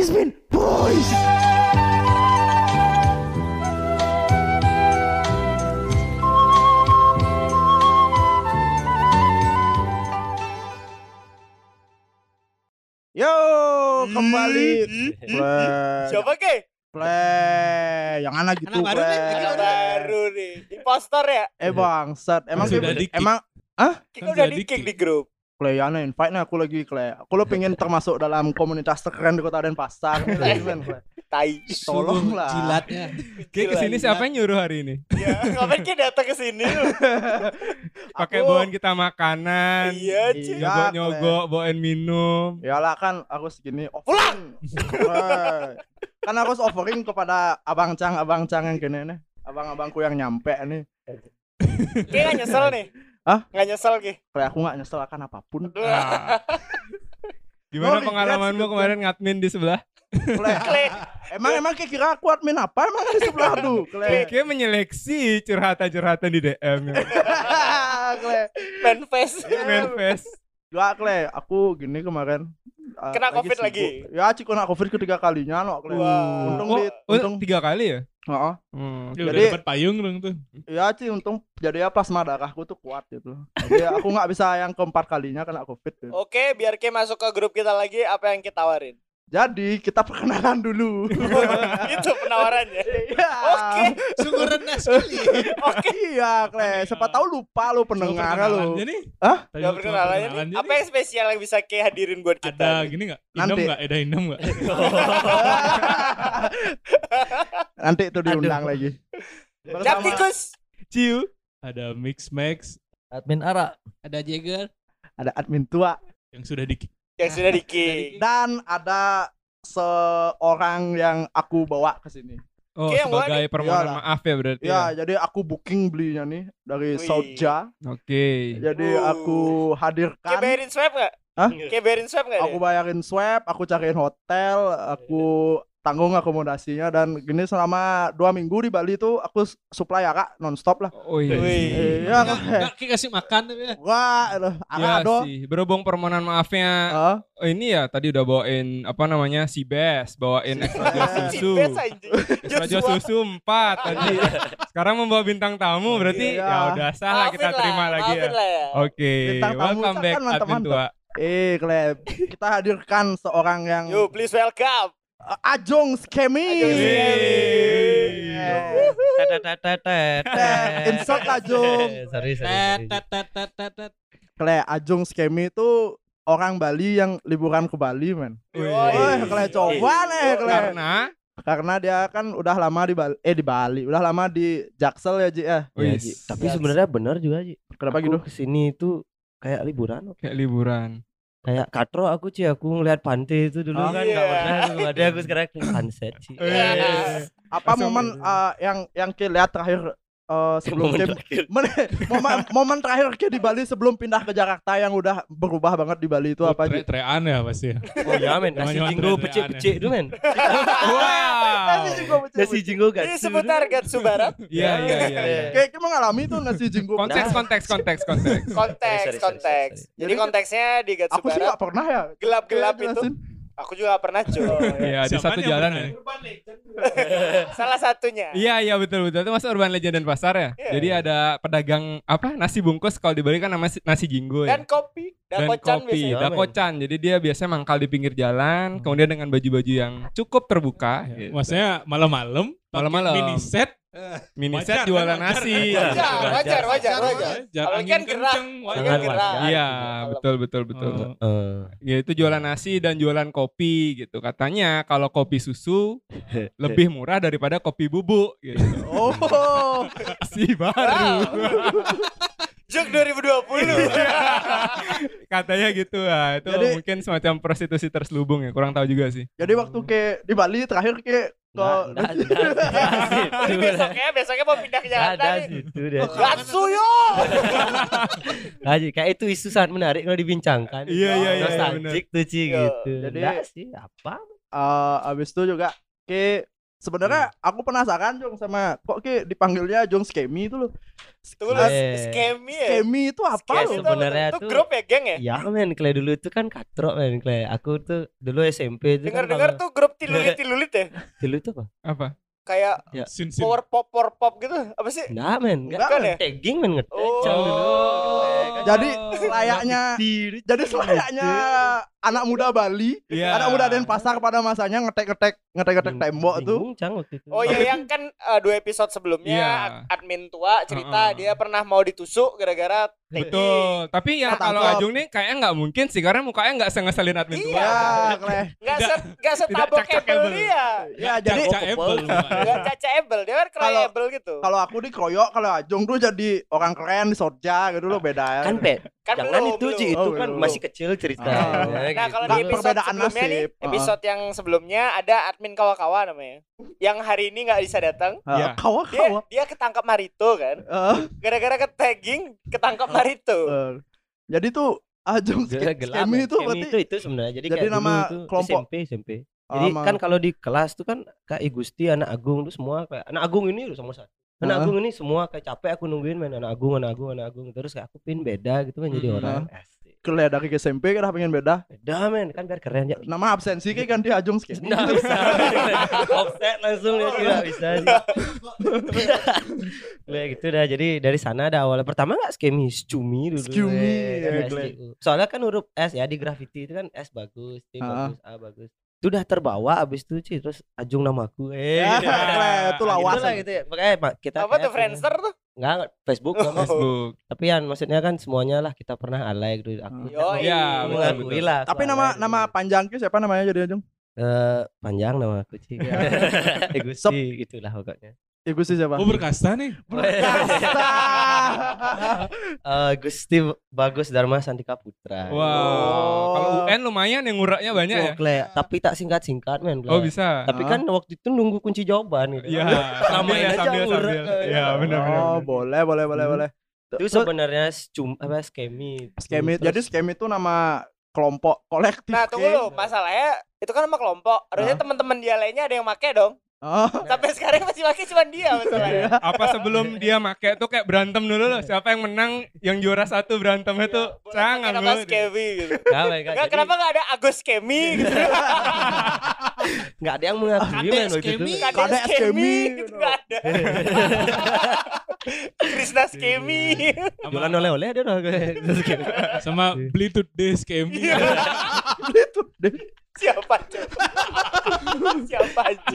Kismin Boys. Yo, kembali. Siapa ke? Play, yang anak gitu. Anak baru nih, Anak baru nih. Impostor ya? Bangsat. Emang Sudah di-kick. emang Kita Kan udah jadi di-kick kick. di grup. Clay ane invite nih aku lagi Clay. Aku lo pengen termasuk dalam komunitas terkeren di Kota Denpasar. Gimana, Clay? Tai. Tolonglah. Jilatnya. Oke, kesini siapa yang nyuruh hari ini? Ya, ngapain kita datang ke sini lu? Pakai bawain kita makanan. Iya, Ci. Iya. Nyogok-nyogok, bawain minum. Yalah kan aku segini offering. Wah. Kan aku offering kepada abang Cang yang gini nih. Abang-abangku yang nyampe nih. Kayak gak nyesel nih. Hah? Gak nyesel Ki. Kayak aku gak nyesel akan apapun. Ah. Gimana No pengalamanmu regrets, kemarin ngadmin di sebelah? Clay. Emang kayak kira aku admin apa emang di sebelah tuh, Clay. Kayak menyeleksi curhatan-curhatan di DM ya. Clay. Manfest. Manfest. Ya, Clay, aku gini kemarin. Kena COVID sibuk. lagi? Ya, Cik kena COVID ketiga kalinya no, Clay. Wah. Untung Oh, 3 kali ya? Heeh. Ya, udah Jadi- dapat payung dong tuh. Ya, Cik untung jadi ya plasma darahku tuh kuat gitu. Jadi aku nggak bisa yang keempat kalinya kena COVID. Gitu. Oke, biar Ki masuk ke grup kita lagi, apa yang kita tawarin? Jadi kita perkenalan dulu. Itu penawarannya. Iya. Oke. Sungguh rendah sekali. Iya, Clay. Siapa tahu lupa lu pendengar lu. Jadi, Hah? Ya perkenalannya nih. Apa yang spesial yang bisa Ki hadirin buat kita? ada gini enggak? Indom Nanti. enggak? Ada indom enggak? Nanti itu diundang lagi. Cap tikus. Ciu. Ada Mix Max Admin Ara. ada Jagger Ada admin tua yang sudah di Yang sudah di-kick. dan ada seorang yang aku bawa ke sini. Oh, Oke, yang sebagai mana? permohonan Iyalah. maaf ya berarti Ya, ya. jadi aku booking belinya nih dari Wih. Soja. Oke. Jadi aku Ki hadirkan, bayarin swab gak? Hah? Ki bayarin swab gak? aku bayarin swab, aku cariin hotel, aku tanggung akomodasinya dan gini selama 2 minggu di Bali tuh aku supply Kak nonstop lah. Oh iya. Wih. Iya, Enggak kasih makan tuh ya. wah, Ya ada sih, berhubung permohonan maafnya ini ya tadi udah bawain apa namanya si Bes, bawain extra jus susu. Cibes anjing. Extra jus susu 4 tadi. Sekarang membawa bintang tamu berarti Iya. ya udah sah lah kita Maafin terima lah, lagi ya. maafin lah ya. Oke, Bintang tamu welcome back kan admin mantap-mantap. tua. Klep, kita hadirkan seorang yang Yo, please welcome. Ajong Skemi. Ajong Skemi. Insert Ajong. Sorry. Tet. Klep, Ajong Skemi itu orang Bali yang liburan ke Bali, men. Woi. Klep coba nih, Klep. Karena Dia kan udah lama di Bali, udah lama di Jaksel ya, Ji ya. Ya, Ji. Tapi sebenarnya benar juga, Ji. Kenapa Aku gitu? kesini itu kayak liburan. kayak liburan. Kayak katro aku, Ci. Aku ngeliat pantai itu dulu kan. iya. Gak pernah aku ada. Aku sekarang ke sunset, Ci. Yes. Apa Langsung momen yang Ki lihat terakhir sebelum Momen Ki terakhir. momen terakhir Ki di Bali sebelum pindah ke Jakarta yang udah berubah banget di Bali itu apa, Ji? Trean ya pasti ya. Oh ya, men. Nasi Jangan-jangan jinggo tren-trenan pecik-pecik itu, men. Wow. Nasi jinggo Ini gatsu. seputar Gatsu Barat. Iya. Kayak mengalami tuh nasi jinggo. Konteks. Sorry. Konteks. Jadi Jadi kan- konteksnya di Gatsu Aku sih Barat gak pernah ya. gelap-gelap Kayak itu. jelasin. Aku juga gak pernah cuy. Iya, di Siapaan satu yang jalan pernah ya. Salah satunya. Iya betul. Itu masuk Urban Legend dan Pasar ya. Iya. Jadi ada pedagang apa nasi bungkus kalau di Bali kan namanya nasi jinggo ya. Dan kopi, Dan dakocan kopi, biasanya. dakocan. Jadi dia biasanya mangkal di pinggir jalan, kemudian dengan baju-baju yang cukup terbuka. gitu. Maksudnya malam-malam pakai Malam-malam. mini set. Mini Wajar, set jualan kan? nasi. Wajar. Jangan Apalagi kan gerak. wajar. Sangat gerak. wajar. Iya, betul. Ya itu jualan nasi dan jualan kopi gitu. Katanya kalau kopi susu lebih murah daripada kopi bubuk gitu. Oh. Si baru. Jok 2020. Katanya gitu lah. Itu Jadi- mungkin semacam prostitusi terselubung ya. Kurang tahu juga sih. Jadi waktu ke di Bali terakhir ke Ini besoknya mau pindah ke Jakarta Ada nih. situ dia. Gatsu yo. Haji, kayak itu isu sangat menarik kalau dibincangkan. Iya, Nostalgic tuh, Ci, Iya. gitu. Jadi- Enggak sih, apa? abis itu juga ke sebenarnya aku penasaran Jong sama kok dipanggilnya Jong Skemi itu loh. Tunggu lu, Skemi ya? Skemi itu apa Skemi loh? itu Sebenarnya itu tuh- grup ya, geng ya? Ya men, Kle dulu itu kan katrok men, Kle. Aku tuh dulu SMP itu kan Dengar-dengar tuh grup tilulit ya? dulu itu apa? Apa? Kayak Ya. Sin. power pop gitu. Apa sih? Enggak men, Bukan ya? tagging men Oh. ngecang dulu. Jadi layaknya jadi selayaknya anak muda Bali, Iya. anak muda Denpasar pada masanya ngetek tembok tuh. Bingung, Cang, waktu itu. Oh iya, yang kan 2 episode sebelumnya Iya. admin tua cerita dia pernah mau ditusuk gara-gara Betul. Tapi yang kalau Ketangkep. Ajung nih kayaknya nggak mungkin sih karena mukanya nggak sengeselin admin tua. Iya. Ya, Kleh. Nggak setabok cak-cakable. Apple dia. Ya, jadi Nggak caca-able, dia kan cryable gitu. kalau aku dikeroyok, kalau Ajung tuh jadi orang keren di Sorja gitu loh, beda ya. Kan Kan jangan belum, itu belum. Ji, itu Oh, kan belum. masih kecil cerita. Nah, kalau Nggak, di episode perbedaan sebelumnya nih, nasib. episode yang sebelumnya ada admin kawa-kawa namanya. Yang hari ini nggak bisa datang. Iya. Kawa-kawa. Dia ketangkap Marito kan. Gara-gara ke-tagging ketangkap Marito. Jadi tuh Ajung gelap. Skemi itu berarti itu sebenarnya. Jadi, jadi kayak nama dulu tuh kelompok. SMP. Jadi kan kalau di kelas tuh kan Kak Igusti, anak Agung tuh semua kayak anak Agung ini udah sama satu. Anak Agung ini semua kayak capek aku nungguin main anak Agung. Terus kayak aku pin beda gitu kan jadi orang. Asik. kuliah dari SMP kan pengen beda. Beda men, kan biar keren ya. Nama absensi kayak ganti Ajung Skemi. Nggak bisa. Offset langsung ya tidak bisa. Kayak gitu dah. Jadi dari sana ada awalnya. Pertama enggak Skemi, Scumi dulu. Scumi, Kan ya, SCU. Soalnya kan huruf S ya di graffiti itu kan S bagus, T Ah. bagus, A bagus. Itu udah terbawa abis itu Ci, terus Ajung namaku. Itu lawas. Gitu lah gitu ya. Makanya kita Apa tuh Friendster tuh? Enggak, Facebook Oh. nama. Facebook. Tapi kan maksudnya kan semuanya lah kita pernah alay gitu. Aku Yoi. Iya, mengakui betul. lah. aku Tapi alay nama dulu. panjangnya siapa namanya jadi Ajung? Panjang nama aku Ci. Egusi gitulah pokoknya. Ibu sih siapa? Oh berkasta nih. Gusti Bagus Dharma Santika Putra. Wow. Kalau UN lumayan yang nguraknya banyak ya. Klek, tapi tak singkat-singkat men. Oh Klek. bisa. Tapi kan waktu itu nunggu kunci jawaban gitu. Iya. Namain aja sambil. ngurek. Iya benar. Oh, boleh. Itu sebenarnya skemi. Skemi. Terus- Jadi Skemi itu nama kelompok kolektif. Nah tunggu Ki. lu, masalahnya itu kan sama kelompok. Harusnya teman-teman dia lainnya ada yang make dong. Oh, Sampai sekarang masih make cuma dia masalahnya. Apa sebelum dia make tuh kayak berantem dulu loh. Siapa yang menang, yang juara satu berantemnya tuh sangat Kenapa Skemi gitu? Enggak, Kenapa gak ada Agus Skemi gitu? enggak ada yang mengakui men waktu itu. Skemi. Kadek Kadek Skemi Skemi. gitu gak ada. Krisna Skemi. Jualan oleh-oleh ada dong. Sama beli today Skemi. itu deh. Siapa coba? Siapa aja?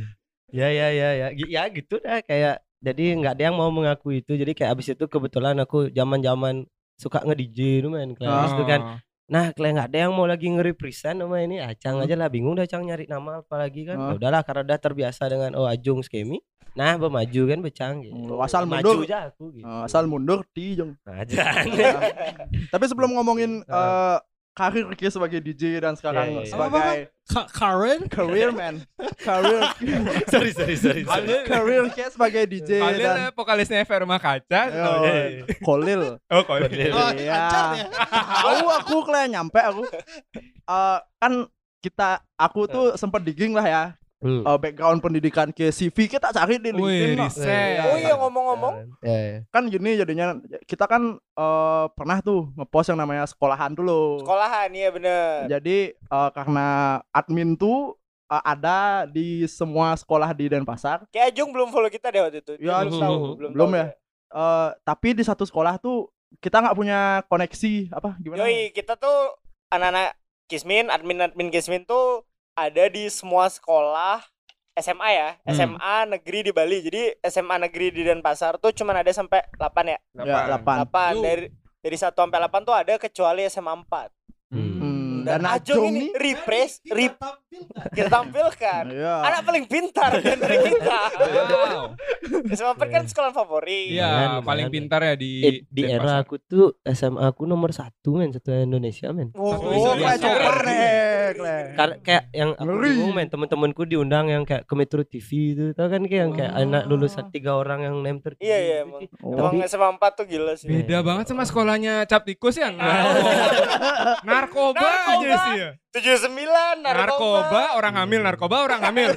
Ya gitu dah kayak jadi nggak ada yang mau mengakui itu. Jadi kayak abis itu kebetulan aku zaman suka nge-DJ tuh men. Kayak itu kan. Nah, kayak nggak ada yang mau lagi nge-represent nama ini. Acang aja lah bingung dah Acang nyari nama apa lagi kan. Ya udahlah karena udah terbiasa dengan Ajung Skemi. Nah, bermaju kan becang gitu. Asal maju mundur. aja aku gitu. Asal mundur di Jung. Aja. Tapi sebelum ngomongin karir Ki sebagai DJ dan sekarang Iya, iya. sebagai Karen? career man, career career Ki sebagai DJ dan Kalian vokalisnya Verma Kaca. Kolil. Oh, Kolil. Iya. Tahu aku kayak nyampe aku. Kan aku tuh sempat digging lah ya. Background pendidikan ke CV kita cari di LinkedIn. Wih, lah. riset. Oh iya ngomong-ngomong. Kan gini jadinya kita kan pernah tuh ngepost yang namanya sekolahan dulu. Sekolahan iya bener. Jadi karena admin tuh ada di semua sekolah di Denpasar. Kayak Ajung belum follow kita deh waktu itu. Dia Ya, belum tahu. belum tahu ya. dia. Tapi di satu sekolah tuh kita nggak punya koneksi apa gimana? Yoi, kita tuh anak-anak Kismin, admin Kismin tuh ada di semua sekolah SMA ya, SMA negeri di Bali. Jadi SMA negeri di Denpasar tuh cuman ada sampai 8 ya. Ya, 8. 8 dari 1 sampai 8 tuh ada kecuali SMA 4. Dan Ajung ini kita tampilkan. Iya. Anak paling pintar di antara kita. Wow. SMA 4 kan sekolah favorit. Iya, Lumayan. paling pintar ya di Di era aku tuh SMA aku nomor 1 men, satu Indonesia men. Oh, Kayak Bisa. coper nih, Klek. Karena kayak yang aku Ngeri. bingung men, teman-temanku diundang yang kayak ke Metro TV itu, tau kan kayak yang kayak anak lulusan 3 orang yang name tertinggi. Iya, iya, gitu, emang. Ci. Emang Tapi SMA 4 tuh gila sih. Beda banget sama sekolahnya Cap Tikus ya enggak? Narkoba aja sih ya. 79 Narkoba orang hamil, narkoba orang hamil.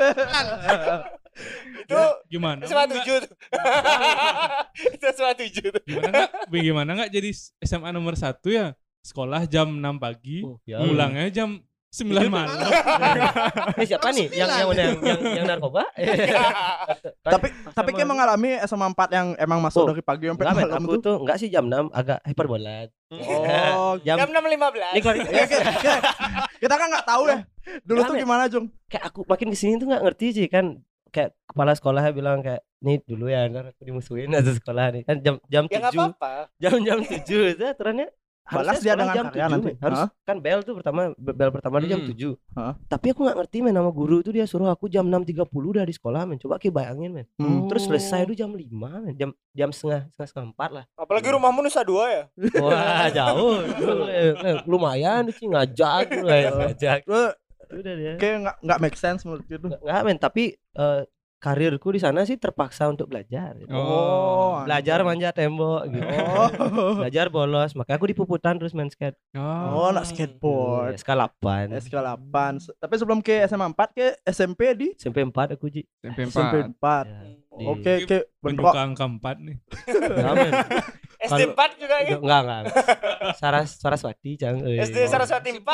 Itu Gimana? SMA 7 tuh. Itu SMA 7 tuh. Gimana nggak jadi SMA nomor 1 ya? Sekolah jam 6 pagi, Ya. pulangnya jam 9 malam. Ini siapa nih yang narkoba? Tapi kayak mengalami SMA 4 yang emang masuk dari pagi sampai Enggak, men, malam aku tuh. tuh enggak sih jam 6 agak hyperbola. Oh, Jam Jam 6.15. ini keluar ya, kita kan nggak tahu ya. Dulu tuh Rame. gimana, Jung? kayak aku makin kesini tuh nggak ngerti sih kan, kayak kepala sekolahnya bilang kayak nih dulu ya ntar aku dimusuhin aja sekolah nih kan jam Ya enggak 7 apa-apa. jam 7 itu aturannya Balas harusnya dia sekolah dengan jam karya 7 nanti. men. Harus Hah? kan bel pertama dia jam 7. Hah? Tapi aku nggak ngerti men, sama guru tuh dia suruh aku jam 6.30 udah di sekolah men. Coba kayak bayangin men. Terus selesai tuh jam 5 men. Jam setengah 4 lah. Apalagi rumahmu Nusa Dua ya. Wah, jauh. Lumayan sih ngajak tuh ngajak. Udah dia. Kayak nggak make sense menurut gitu. Enggak men, tapi karirku di sana sih terpaksa untuk belajar gitu. Oh, Belajar manjat tembok gitu. Oh, Belajar bolos, makanya aku di Puputan terus main skate. oh, nak skateboard. SK8. SK8. Tapi sebelum ke SMA 4 ke SMP di SMP 4 aku Ji. SMP 4. SMP 4. Ya, di- Oke, ke bentrok. Bentuk angka 4 nih. Enggak, men. SD 4 juga gitu. Enggak. Saraswati Cang. SD Saraswati 4.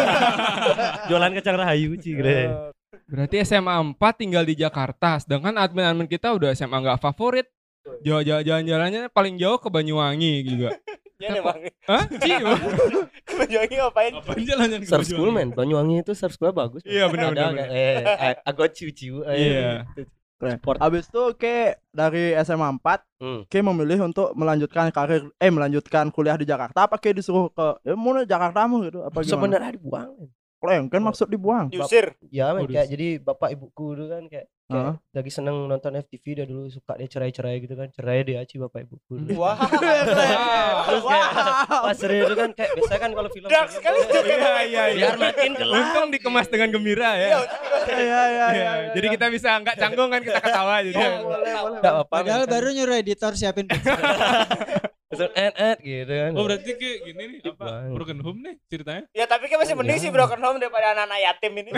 Jualan kacang rahayu Ci. Berarti SMA 4 tinggal di Jakarta, sedangkan admin-admin kita udah SMA nggak favorit. Jalan-jalannya paling jauh ke Banyuwangi juga. Ya nih Bang. Hah? Ci? Banyuwangi ngapain? Ngapain jalan-jalan ke Surf school Banyuwangi? men, Banyuwangi itu surf school bagus. Iya, benar. Agak ciu-ciu. Iya. Sport. Abis itu ke dari SMA 4 ke memilih untuk melanjutkan melanjutkan kuliah di Jakarta, apa ke disuruh ke mau Jakarta mu gitu apa gimana? Sebenarnya dibuang men. Kleng kan maksud dibuang. Diusir. Ya men, Waduh. kayak jadi bapak ibuku dulu kan kayak Hah? lagi seneng nonton FTV, dia dulu suka dia cerai-cerai gitu kan, cerai dia Ci bapak ibuku dulu. Wah. Terus kayak pas cerai itu kan kayak biasa kan kalau film Dark sekali tuh. Iya. biar makin gelap. Untung dikemas dengan gembira Iya, ya. Iya. Jadi kita bisa nggak canggung kan, kita ketawa jadi. Boleh. Enggak apa-apa. Padahal men, kan. baru nyuruh editor siapin pizza. Terus gitu kan. Oh berarti kayak gini nih apa Bang. broken home nih ceritanya? Ya tapi kan masih mending sih broken home daripada anak-anak yatim ini.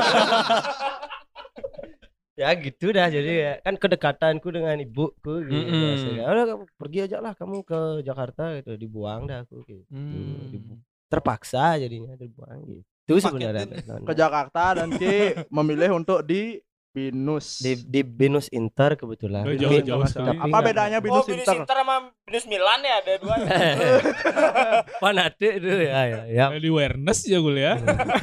Ya gitu dah, jadi ya kan kedekatanku dengan ibuku gitu. Biasanya, udah kamu pergi aja lah kamu ke Jakarta gitu, dibuang dah aku gitu. Terpaksa jadinya dibuang gitu. Itu sebenarnya Ke Jakarta dan ke memilih untuk di BINUS. di BINUS Inter kebetulan. Oh, Tapi- jauh sekali. Apa bedanya Oh, BINUS Binus Inter? Inter sama Binus Milan ya ada dua. Fanatik itu ya. Di awareness ya kuliah.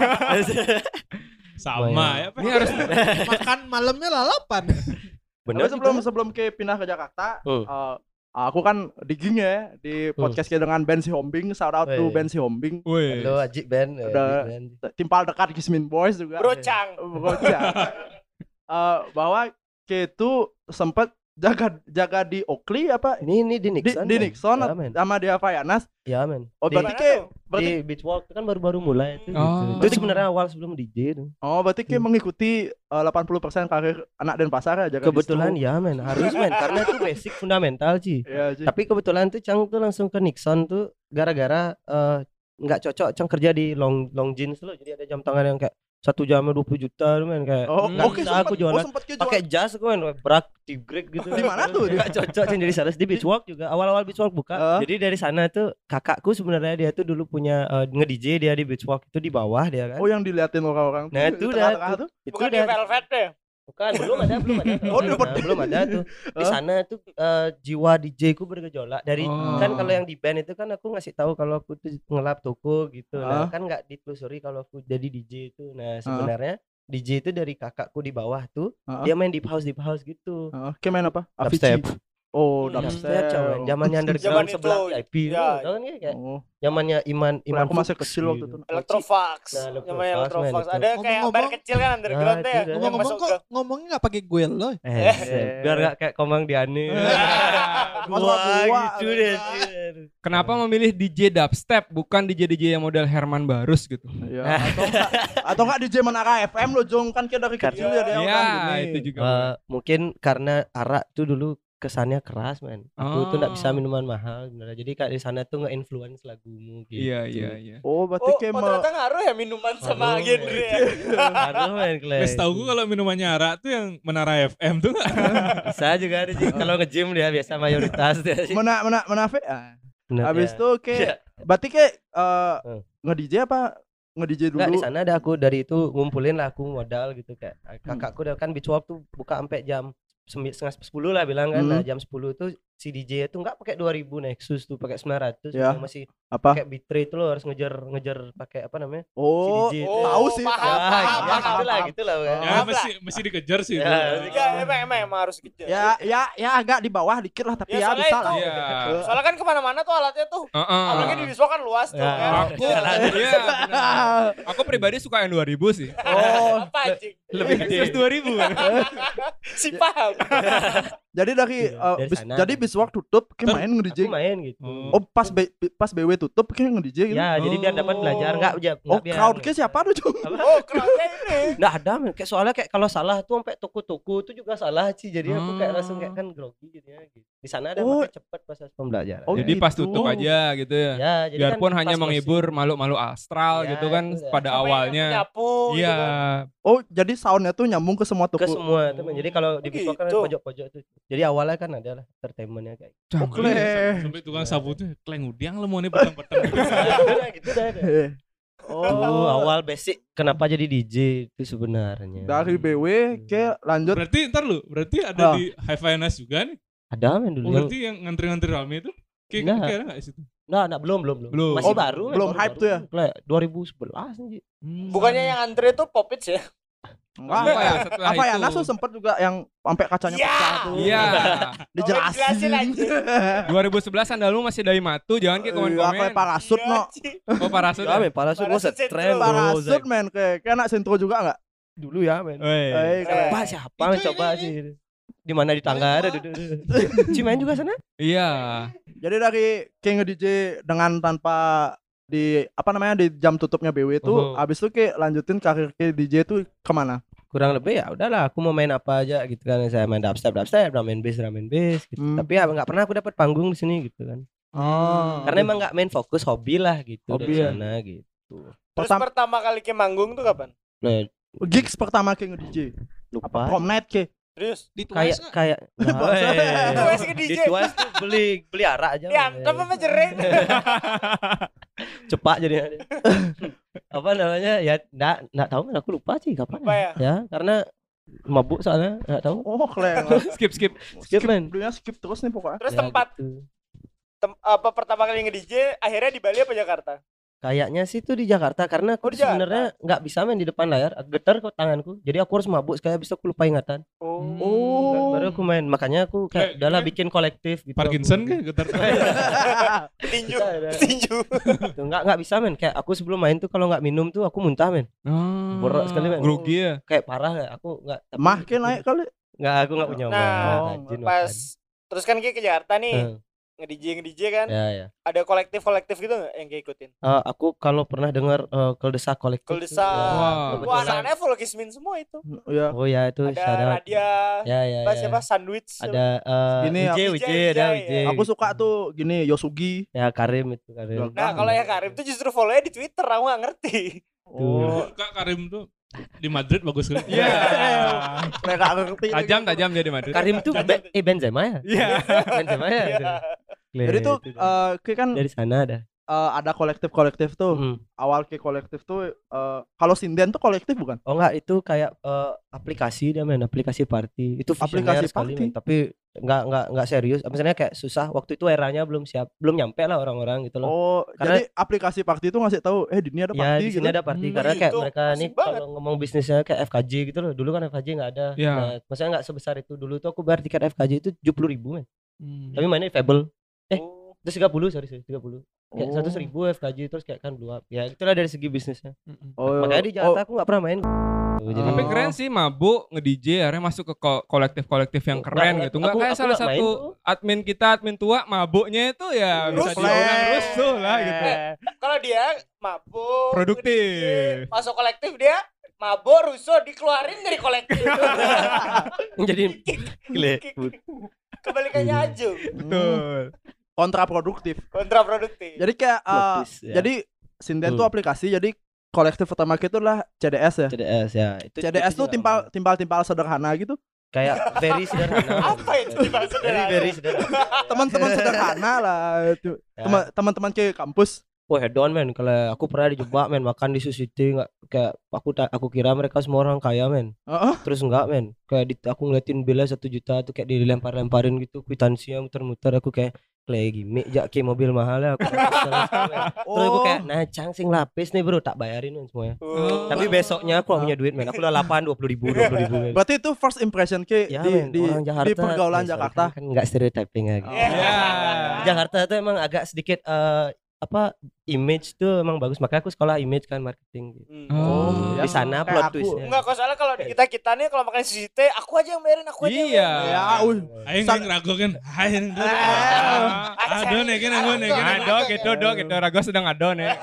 Sama ya. Ini harus Makan malamnya lalapan. Bener Tapi juga. sebelum ke pindah ke Jakarta, Hmm. aku kan digging ya di podcast kita dengan Ben Si Hombing, shout out to Weh. Ben Si Hombing. Woi. Halo Ajik Ben. Udah. Timpal dekat Kismin Boys juga. Brocang. Brocang. Bahwa ke itu sempat jaga di Oakley apa Ini di Nixon. di Nixon Ya, men. sama di Havaianas. Ya men. Oh Di- berarti Mana ke tuh? berarti di Beach Walk itu kan baru-baru mulai itu. Oh. Gitu. Itu sebenarnya awal sebelum DJ itu. berarti ke mengikuti 80% karir anak Denpasar ya jaga Kebetulan distro. ya men, harus men karena itu basic fundamental sih. Iya, Ji. Tapi kebetulan tuh Cang tuh langsung ke Nixon tuh gara-gara nggak cocok Cang kerja di long jeans loh. Jadi ada jam tangan yang kayak 1 jamnya 20 juta tuh men kayak. Nggak Oke, bisa aku jualan sempet ke pakai jas aku men, brak di greg gitu. Di mana tuh? Nggak cocok Cang jadi sales di Beach Walk juga. Awal-awal Beach Walk buka. Jadi dari sana tuh kakakku sebenarnya dia tuh dulu punya nge-DJ dia di Beach Walk itu di bawah dia kan. Oh yang diliatin orang-orang Nah, tuh, itu di dah tengah-tengah tuh. Itu Bukan di udah Velvet deh. bukan belum ada. Oh, belum ada tuh. Di sana tuh jiwa DJ ku bergejolak dari Oh. kan kalau yang di band itu kan aku ngasih tahu kalau aku tuh ngelap toko gitu. Nah, kan nggak ditelusuri kalau aku jadi DJ itu. Nah, sebenarnya DJ itu dari kakakku di bawah tuh, dia main deep house gitu. Kayak main apa? Dubstep. Avicii. Oh, Dubstep cowen. Zamannya Zaman underground itu, sebelah VIP ya. tahu kan kayak Oh, zamannya Iman aku masih Fuchs kecil waktu gitu. itu. Electrofax. Nah, namanya Electrofax, Electrofax. main Ada kayak Ngomong-ngomong- bar kecil kan underground Nah, tuh itu ya. dah. Yang Ngomong-ngomong masuk kok ngomongnya nggak pakai gue loh. Biar gak kayak Komang Diane. Masuk Wah, gua. gitu deh. Kenapa memilih DJ dubstep bukan DJ yang model Herman Barus gitu? Iya, atau enggak di zaman Ara FM lo Jong kan kayak dari kecil ya dia Iya, kan gini. itu juga. Mungkin karena Ara tuh dulu kesannya keras men. Aku tuh nggak bisa minuman mahal sebenarnya. Jadi kayak di sana tuh nge-influence lagumu gitu. Iya. Oh, berarti kayak ternyata ngaruh ya minuman sama Ngaruh, genre ya. Aduh men, Clay. Wes tau gue kalau minumannya arak tuh yang Menara FM tuh nggak? Bisa juga ada sih. Kalau nge-gym dia biasa mayoritas dia sih. menafik. Bener, Habis ya. itu kayak berarti kayak Hmm. nge-DJ apa? Nge-DJ dulu. Enggak, di sana ada aku dari itu ngumpulin lah aku modal gitu kayak kakakku udah kan Beach Walk tuh buka sampai jam 9:30 lah bilang kan. Nah, jam 10 tuh si DJ itu enggak pakai 2000 Nexus tuh pakai 900 Ya. masih Apa? pakai bitrate itu lo harus ngejar pakai apa namanya? Oh, si DJ itu. tahu sih. paham. Gitulah kan. Ya Maaf mesti dikejar sih. Ya. itu. Enggak, emang harus gitu. Ya agak di bawah dikit lah tapi ya soalnya bisa itu, lah. Iya. Soalnya kan kemana-mana tuh alatnya tuh. Apalagi di Wiswa kan luas tuh Ya. kan. Aku iya benar. Aku pribadi suka yang 2000 sih. Oh, Apa anjing? Lebih gede. 2000. Si paham. jadi dari Dari sana. jadi Biswak tutup kayak main nge-DJ. Aku main gitu. Oh, pas BW tutup kayak nge-DJ gitu. Ya, jadi biar dapat belajar enggak Oh, crowd kayak siapa tuh, Cung? Oh, crowdnya ini. Nggak ada men. Kayak soalnya kayak kalau salah tuh sampai toko-toko itu juga salah sih. Jadi aku kayak langsung kayak kan grogi gitu ya. Gitu. Di sana ada Oh. makanya cepet proses pembelajaran. Oh, Jadi pas gitu. tutup aja gitu ya. Ya, jadi Biarpun kan hanya pas menghibur makhluk-makhluk astral Ya, gitu kan itu dah. pada Sama yang awalnya. nyapu gitu Iya. kan. Oh, jadi soundnya tuh nyambung ke semua ke toko. semua teman. Jadi kalau di Biswa kan ada gitu. pojok-pojok tuh. Jadi awalnya kan ada lah entertainmentnya kayak. Oh, Kleh. Sampai tukang sapu tuh kleng udiang lu mau nih petang-petang gitu. Gitu dah. Oh, Awal basic kenapa jadi DJ itu sebenarnya. dari BW ke lanjut. Berarti ntar lu, berarti Ah. ada di Hi-Fi Nas juga nih. Ada men Oh, dulu. berarti yang ngantri-ngantri rame itu kayak Nggak. kayak ada nggak di situ? Nah, belum. Belum. Masih Oh, baru men, belum baru- hype baru. tuh ya? Kayak 2011 nih. Bukannya yang antre tuh Popits ya? Enggak, Apa ya setelah apa ya itu? Nasu sempet juga yang sampai kacanya Ya. pecah tuh. Iya. Dijelasin. Dijelasin aja. 2011 Sandalmu masih dari Matu, jangan kayak Iya, kayak komen-komen. parasut no. Oh, parasut. Ya, ya? men, parasut gua Parasut setren sentro. Parasut men kayak anak sentro juga enggak? dulu ya men. Weh. Keren. Siapa siapa men, coba sih. Di mana di tangga ada duduk. Cimain juga sana? Iya. Jadi dari King DJ dengan tanpa di apa namanya di jam tutupnya BW itu abis itu kayak lanjutin karir ke DJ itu kemana? Kurang lebih ya udahlah aku mau main apa aja gitu kan. Saya main dubstep, drum and bass gitu. Tapi ya nggak pernah aku dapat panggung di sini gitu kan. Oh. Karena emang nggak main fokus hobi lah gitu Hobi dari ya. sana gitu. Terus pertama kali ke manggung tuh kapan? Nah, Gigs pertama King DJ. Apa? lupa. Prom night ke? Serius? Di Kayak Twice nggak? kayak Twice ke DJ. Di Twice tuh beli arak aja. Ya, men. apa jereng? Cepat jadi apa namanya ya nggak tahu men, aku lupa sih kapan Lupa ya? ya karena mabuk soalnya nggak tahu Oh, keren. Skip. skip men. Dulunya skip terus nih pokoknya. Terus Ya, tempat gitu. apa pertama kali nge-DJ akhirnya di Bali apa Jakarta? Kayaknya sih itu di Jakarta karena aku Oh, di Jakarta. sebenarnya nggak bisa main di depan layar, getar kok tanganku. Jadi aku harus mabuk sekali bisa aku lupa ingatan. Oh. Baru aku main. Makanya aku kayak udahlah bikin kolektif gitu. Parkinson kan getar. Tinju. Ada. Tinju. Tuh, nggak bisa men. Kayak aku sebelum main tuh kalau nggak minum tuh aku muntah men. Borok sekali men. Grogi ya. Kayak parah ya. Aku nggak. tapi- Mah ke naik kali. Nggak, aku nggak punya Nah, rajin pas terus kan kayak ke Jakarta nih, makan. nge-DJ kan. Ya. Ada kolektif gitu enggak yang kayak ikutin? Aku kalau pernah dengar Keldesak kolektif. Kuldesak. Wah. Wah, anak-anaknya full Kismin semua itu. Ya. Oh ya itu Ada shout out. Radia, Ya. apa siapa Sandwich. Ada Ini Wije ada Wijay, Wije. Aku suka tuh gini Yosugi. Ya Karim itu Karim. Nah, kalau yang Karim tuh justru follow-nya di Twitter, aku nggak ngerti. Oh. Kak Karim tuh di Madrid bagus sekali. Iya. Mereka ngerti. Tajam dia di Madrid. Karim tuh Benzema ya? Iya. Benzema ya. Jadi tuh kayak kan dari sana ada. ada kolektif-kolektif tuh. Hmm. Awal ke kolektif tuh kalau Sinden tuh kolektif bukan? Oh enggak itu kayak aplikasi dia main aplikasi party. Itu Aplikasi visioner sekali, party? men. Tapi enggak serius. Misalnya kayak susah waktu itu eranya belum nyampe lah orang-orang gitu loh. Oh, Karena- jadi aplikasi party itu ngasih tahu di ini ada Ya party di sini gitu. ada party Hmm. karena kayak Gitu, mereka nih asik banget. kalau ngomong bisnisnya kayak FKJ gitu loh. Dulu kan FKJ nggak ada. Iya. Nah, maksudnya nggak sebesar itu. Dulu tuh aku bayar tiket FKJ itu 70.000 men. Hmm. Tapi mainnya di Fable. Oh. Terus 30 sorry 30. Kayak 100.000 FKJ terus kayak kan dua. Ya itulah dari segi bisnisnya. Oh, Makanya di Jakarta aku nggak pernah main. Jadi Tapi keren sih mabuk nge-DJ akhirnya masuk ke kolektif-kolektif yang keren Nggak, gitu. Enggak kayak aku salah nggak main satu tuh. admin kita, admin tua mabuknya itu ya bisa Rusuh. dibilang rusuh lah gitu. Kalau dia mabuk, Produktif. nge-DJ, masuk kolektif dia mabuk, rusuh, dikeluarin dari kolektif. jadi Kebalikannya Ajung. Betul. Kontraproduktif. Jadi kayak Plot twist, ya. jadi Sinden tuh aplikasi, jadi kolektif pertama itu lah CDS ya. CDS ya. CDS tuh juga timpal sederhana gitu. kayak very sederhana. Apa itu timpal sederhana? Very sederhana. Teman-teman sederhana lah itu. Ya. Teman-teman ke kampus. Wah, head on men. Kalau aku pernah dijebak men makan di Susiti, nggak kayak aku kira mereka semua orang kaya men. Terus enggak men. Kayak aku ngeliatin bilnya 1 juta tuh kayak dilempar-lemparin gitu, kwitansinya muter-muter. Aku kayak gimmick jak ke mobil mahal ya aku. Terus aku kayak nacang sing lapis nih bro, tak bayarin men semuanya. Tapi besoknya aku gak punya duit men. Aku udah 20 ribu men. Berarti itu first impression ke Ya, di orang Jakarta, di pergaulan sorry, Jakarta. kan nggak stereotyping lagi. Jakarta tuh emang agak sedikit image tuh emang bagus, makanya aku sekolah image kan, marketing gitu. Di sana plot twistnya. Enggak, kok soalnya kalau kita nih kalau makan CCT aku aja yang bayarin, aku aja. Iya. Ya, Aing ragu kan. Aing adon ya kan aku nih. Ado gitu rago sedang adon ya.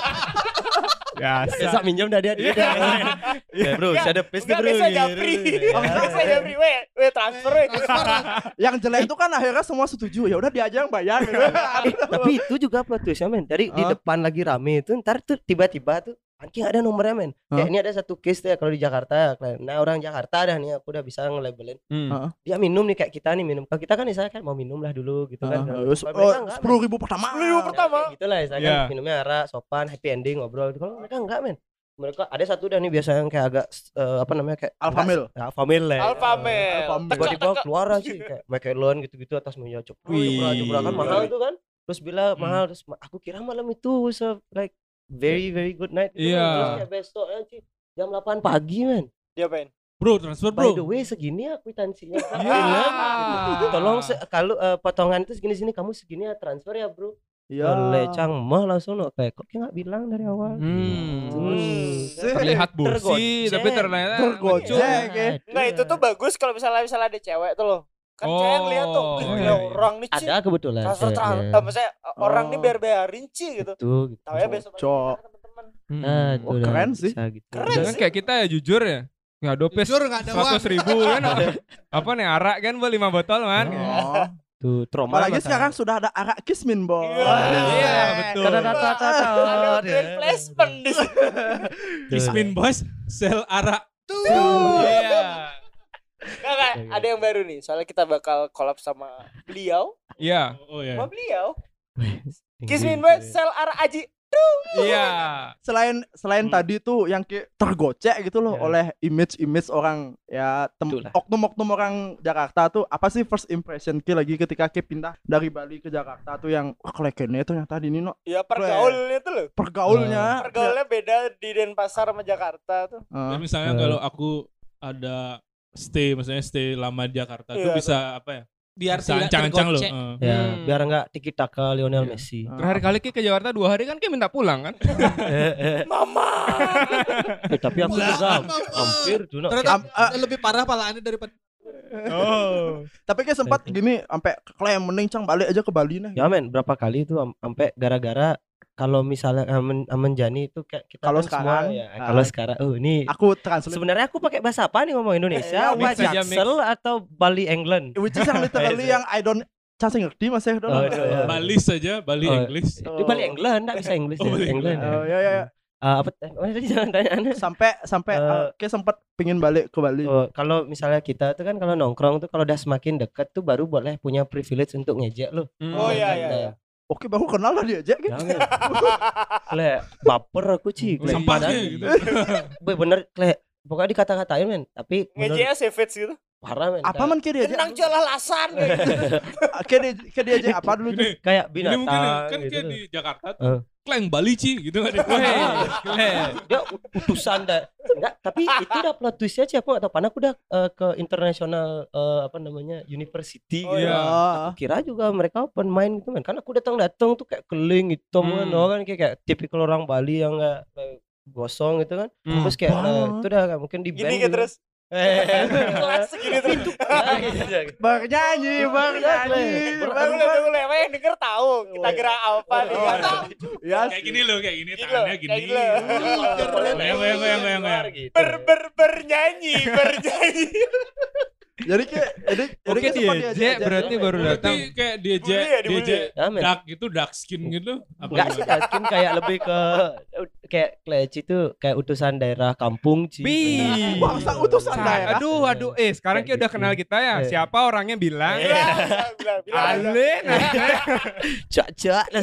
Biasa. Besok minjem dah dia. Ya bro, saya ada pace nih Enggak, bro. bisa japri. Bisa japri, we transfer we. yang jelek itu kan akhirnya semua setuju. Ya udah dia aja yang bayar gitu. Tapi itu juga plot twistnya men. Dari di depan lagi rame itu, ntar tuh tiba-tiba tuh anjing ada nomornya men. Kayak ini ada satu case tuh ya kalau di Jakarta. Nah orang Jakarta dah nih, aku udah bisa nge-labelin. Dia minum nih kayak kita nih minum. Kalau kita kan misalnya kan mau minum lah dulu gitu kan. 10.000 pertama. 10.000 pertama. Gitu lah misalnya minumnya arak, sopan, happy ending, ngobrol. Kalau mereka enggak men. Mereka ada satu dah nih biasa yang kayak agak kayak Alfamil. Alfamil lah. Alfamil. Tiba-tiba keluar sih kayak McAllen gitu-gitu atas meja cok. Jebrak-jebrakan mahal tuh kan. Terus bilang mahal, terus aku kira malam itu like very very good night gitu. Terus kayak besoknya sih jam 8 pagi men. Dia apain? Bro, transfer By bro. the way segini ya kwitansinya. Tolong kalau potongan itu segini-segini, kamu segini ya transfer ya bro. Iya. Lecang mah langsung kayak kok nggak bilang dari awal. Terlihat busi tapi ternyata tergocek. Nah, itu tuh bagus kalau misalnya ada cewek tuh loh. Kan cewek lihat tuh, orang nih Ci. Ada kebetulan. Maksudnya orang nih bayarin Ci gitu. Tuh. Tahu ya besok teman-teman. Keren sih. Jangan kayak kita ya jujur ya. Nggak dopes Jujur nggak ada uang. 100.000 kan. Apa nih arak kan 5 botol man. Tuh trauma. Apalagi sekarang sudah ada arak kismin, Bos. Iya, betul. Ada brand placement di sini. Kismin bos, sel arak. Iya. Enggak, ada yang baru nih. Soalnya kita bakal collab sama beliau. Iya. Oh ya. Sama beliau. Kismin bos, sel arak Aji. Iya. Selain tadi tuh yang kayak tergocek gitu loh oleh image orang ya oknum-oknum orang Jakarta tuh, apa sih first impression ki lagi ketika ki pindah dari Bali ke Jakarta tuh yang klekennya tuh yang tadi nih no. Ya pergaulnya tuh loh. Pergaulnya beda di Denpasar sama Jakarta tuh. Ya, misalnya kalau aku ada maksudnya stay lama di Jakarta tuh bisa apa ya? Biar Bisa tidak ancang-ancang loh. tergocek. Ya, biar enggak tiki taka Lionel Messi. Terakhir kali ke Jakarta 2 hari kan kayak minta pulang kan. Mama. Tapi aku juga hampir tuh no. Ternyata lebih parah palaannya daripada Tapi kayak sempat gini sampai klaim mending cang balik aja ke Bali nih. Ya men, berapa kali itu sampai gara-gara kalau misalnya Jani itu kayak kita kalau kan sekarang semua, ya, kalau sekarang ini aku translate sebenarnya aku pakai bahasa apa nih ngomong Indonesia, mix aja, Jaksel atau Bali England. which is yang literally yang I don't cang ngerti Mas ya. Bali saja, Bali English. Di Bali England enggak bisa English ya. England. Ya. Apa tadi jangan tanya sampai kayak sempat pingin balik ke Bali. Kalau misalnya kita tuh kan kalau nongkrong tuh kalau udah semakin dekat tuh baru boleh punya privilege untuk ngejek loh. Oh iya. Oke, baru kenal lah dia aja gitu. Kle baper aku Ci. Sempatnya gitu. Bener Kle. Pokoknya dikata-katain men, tapi ngejeknya savage gitu. parah men. Apa man kayak dia aja? Tenang jual alasan. Kayak dia aja apa dulu tuh? Kayak Ini binatang mungkin kan gitu. kayak di Jakarta tuh. Kleng Bali Ci gitu kan. Dia utusan dah. Enggak, tapi itu udah plot twistnya sih aku enggak tahu. Karena aku udah ke international university gitu. Aku kira juga mereka open mind gitu kan. Kan aku datang tuh kayak keling hitam kan, kayak tipikal orang Bali yang enggak gosong gitu kan. Terus kayak itu udah mungkin di band. Gini gitu terus. Kelas segini tuh. Bernyanyi. Tunggu yang denger tahu kita kira apa nih. Ya. Kayak gini loh, kayak gini tangannya gini. Goyang. Bernyanyi. Jadi kayak Oke DJ berarti baru datang. Berarti kayak DJ Dibully ya? dark gitu, dark skin gitu. Apa Enggak sih, gimana? Daskin kayak lebih ke kayak Kleci itu kayak utusan daerah kampung Ci. Bi. Bangsa utusan daerah. Aduh, sekarang kita udah kenal kita ya. Siapa orangnya bilang? Bilang. Ale, Cak-cak lah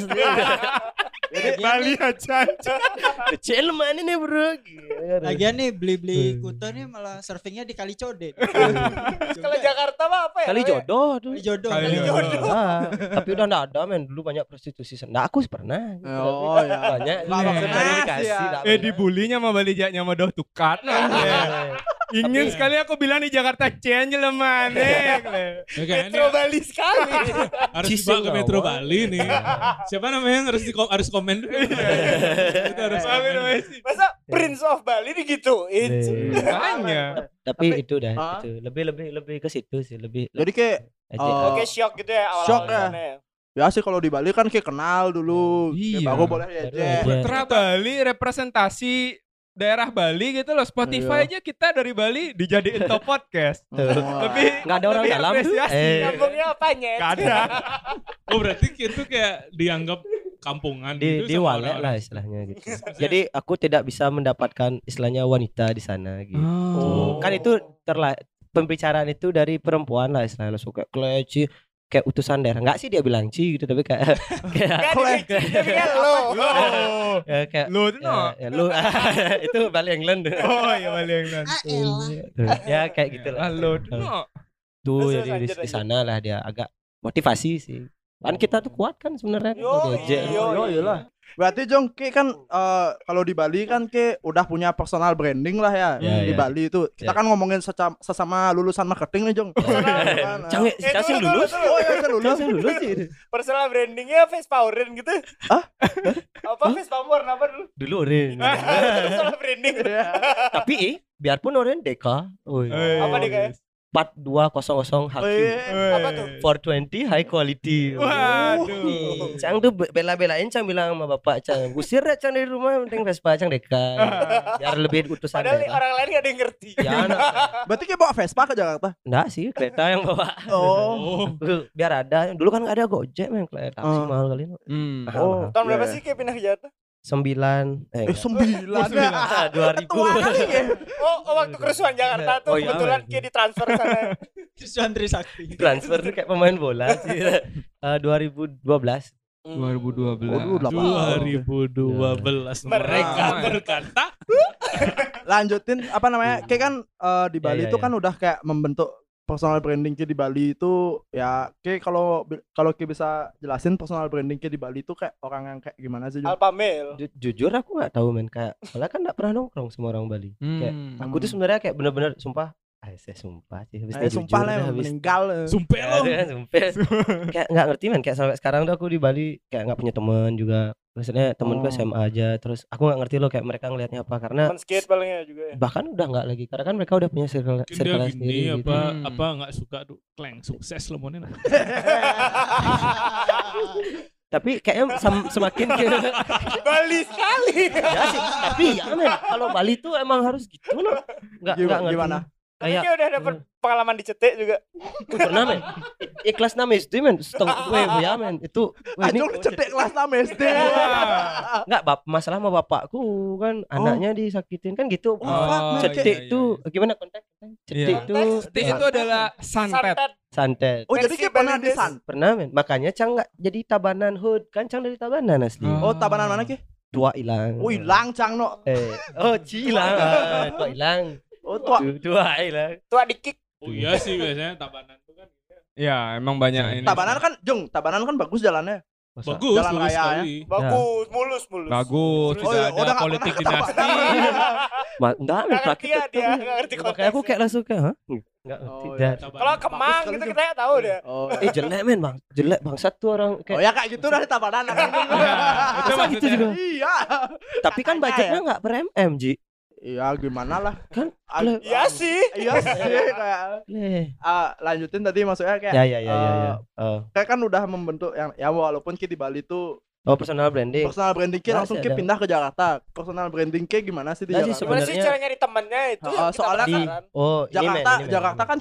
Bali aja. Kecil mana nih bro? Lagian nih beli-beli kuta nih malah surfingnya di Kali Codet. Kalau Jakarta mah apa ya? Kali jodoh tuh. Kali jodoh. Kali jodoh. Ah, tapi udah enggak ada men, dulu banyak prostitusi. Nah, aku sih pernah. Oh ya. Banyak. Nggak maksudnya Banyak sih dikasih, ya. nggak pernah. Dibulinya sama Bali jaknya sama doh tukat. Ingin sekali aku bilang di Jakarta change lemah Ya, kayaknya Metro Bali sekali. harus Cising dibawa ke Metro awal. Bali nih. Siapa namanya yang harus komen dulu. Itu harus komen. Masa Prince of Bali digituin? Makanya. Tapi itu dah, Ah. itu lebih ke situ sih, lebih. Jadi kayak Oke, shock gitu ya Shock awal-awal ya. sana ya. ya sih kalau di Bali kan kayak kenal dulu. Iya. Kayak baru boleh ya. Baru aja. Putra Bali representasi daerah Bali gitu loh. Spotify aja kita dari Bali dijadiin top podcast. Lebih Nggak ada orang lebih dalam. apresiasi. Nyambungnya apa nyet? Nggak ada. Oh berarti itu kayak dianggap kampungan gitu Di sama walek orang-orang. lah istilahnya gitu. Jadi aku tidak bisa mendapatkan istilahnya wanita di sana gitu. Oh. Kan itu pembicaraan itu dari perempuan lah istilahnya, langsung kayak Kleci kayak utusan daerah. Enggak sih dia bilang Ci gitu, tapi kayak Kan lo. kayak Lu itu no. ya, lu itu Bali England. Oh iya Bali England. Ya kayak gitu lah. Lu itu no. Tuh Terus, jadi lanjut, di sana lah dia agak motivasi sih. Kan kita tuh kuat kan sebenarnya. Yo, Iyalah. Berarti Jong Ki kan kalau di Bali kan Ki udah punya personal branding lah ya, Ya, di ya. Bali itu. Kita Ya. kan ngomongin sesama lulusan marketing nih Jong. Canggih, casing tunggu, lulus. tunggu. Oh ya saya lulus. Casing lulus sih. Personal brandingnya face powerin gitu. Hah? Apa face power apa dulu? Dulu Oren. Personal branding. Tapi biarpun Oren Deka. Apa nih guys? 4200 HQ. Apa tuh? 420 high quality. Waduh. Cang tuh bela-belain Cang bilang sama bapak Cang, gusir deh Cang dari rumah, penting Vespa Cang Deka. Biar lebih utusan Padahal daerah. orang lain gak ada yang ngerti. Ya anak. Berarti Ki bawa Vespa ke Jakarta? Enggak sih, kereta yang bawa. Oh. Biar ada. Dulu kan enggak ada Gojek men, taksi mahal kali. Mahal, Oh. mahal. Tahun berapa Iya. sih kayak pindah ke Jakarta? 9 9 ya. 2000. Tua kali ya. Oh, waktu kerusuhan Jakarta tuh Oh, iya, kebetulan men. kayak ditransfer sana. Susan Trisakti. Transfer tuh kayak pemain bola sih. 2012. 2012. Oh, 2012 mereka Nah. berkata Lanjutin apa namanya? Kayak kan di Bali ya, itu ya. kan udah kayak membentuk personal branding Ki di Bali itu ya kayak kalau Ki bisa jelasin personal branding Ki di Bali itu kayak orang yang kayak gimana sih Jong? Alpha male. Jujur aku nggak tahu men, kayak soalnya kan nggak pernah nongkrong sama orang Bali. Kayak aku tuh sebenarnya kayak bener-bener sumpah. Saya sumpah sih. Habis itu Sumpah lah habis meninggal. sumpah lo. sumpah. Kayak nggak ngerti men, kayak sampai sekarang tuh aku di Bali kayak nggak punya teman juga. Maksudnya temanku Oh. SMA aja, terus aku nggak ngerti loh kayak mereka ngelihatnya apa, karena Teman skate palingnya juga ya. bahkan udah nggak lagi, karena kan mereka udah punya circle Mungkin dia sendiri gini gitu. apa nggak suka tuh kleng sukses lo monin. Tapi kayaknya semakin Bali sekali. ya sih, tapi ya men, kalau Bali tuh emang harus gitu loh. Nggak ngerti. Gimana? Tapi Kayak kayak udah dapet pengalaman dicetek juga. pernah men, kelas 6 SD men, setengah ya men, itu wah, ini Ajong cetek kelas 6 SD. nggak masalah sama bapakku kan, anaknya disakitin kan gitu. Oh, Cetek iya, tuh gimana konteks? Cetek Iya. tuh Cetek itu adalah santet. santet. Oh jadi kayak pernah di Bali San. Pernah men, makanya Cang nggak jadi Tabanan Hood kan, Cang dari Tabanan asli. Oh Tabanan mana Ki? Tua hilang. Oh hilang Cang no. Ci hilang. Tua hilang. Oh tua. Tua hilang. Tua dikik. Oh iya sih biasanya Tabanan tuh kan Ya, emang banyak ini. Tabanan kan Jong, Tabanan kan bagus jalannya. bagus Jalan bagus raya, sekali. Bagus, mulus. Bagus, Terus tidak oh, udah ada nggak politik pernah ke dinasti. Enggak men, Nggak ngerti ya praktis dia, nggak ngerti makanya aku kayak langsung kayak, hah? Enggak ngerti. Oh, dah. Tabanan. Kalau Kemang Bagus gitu kali kita tahu deh. Oh. Jelek men bang, jelek bangsat tuh orang Oh kayak. ya kayak gitu dari Tabanan. Itu Masa gitu maksudnya. juga? Iya. Tapi kan budgetnya nggak per MM Ji. Iya gimana lah. Kan Ah, Iya sih. Iya sih kayak lanjutin tadi maksudnya kayak ya. kayak kan udah membentuk yang ya walaupun Ki di Bali tuh Oh personal branding. personal branding Ki Masih langsung Ki ada. pindah ke Jakarta. Personal branding Ki gimana sih di Nggak sih, Jakarta? Gimana sih Sebenarnya- cara nyari temennya itu? yang kita soalnya Di penasaran. oh ini men, Jakarta ini men. Jakarta kan Ki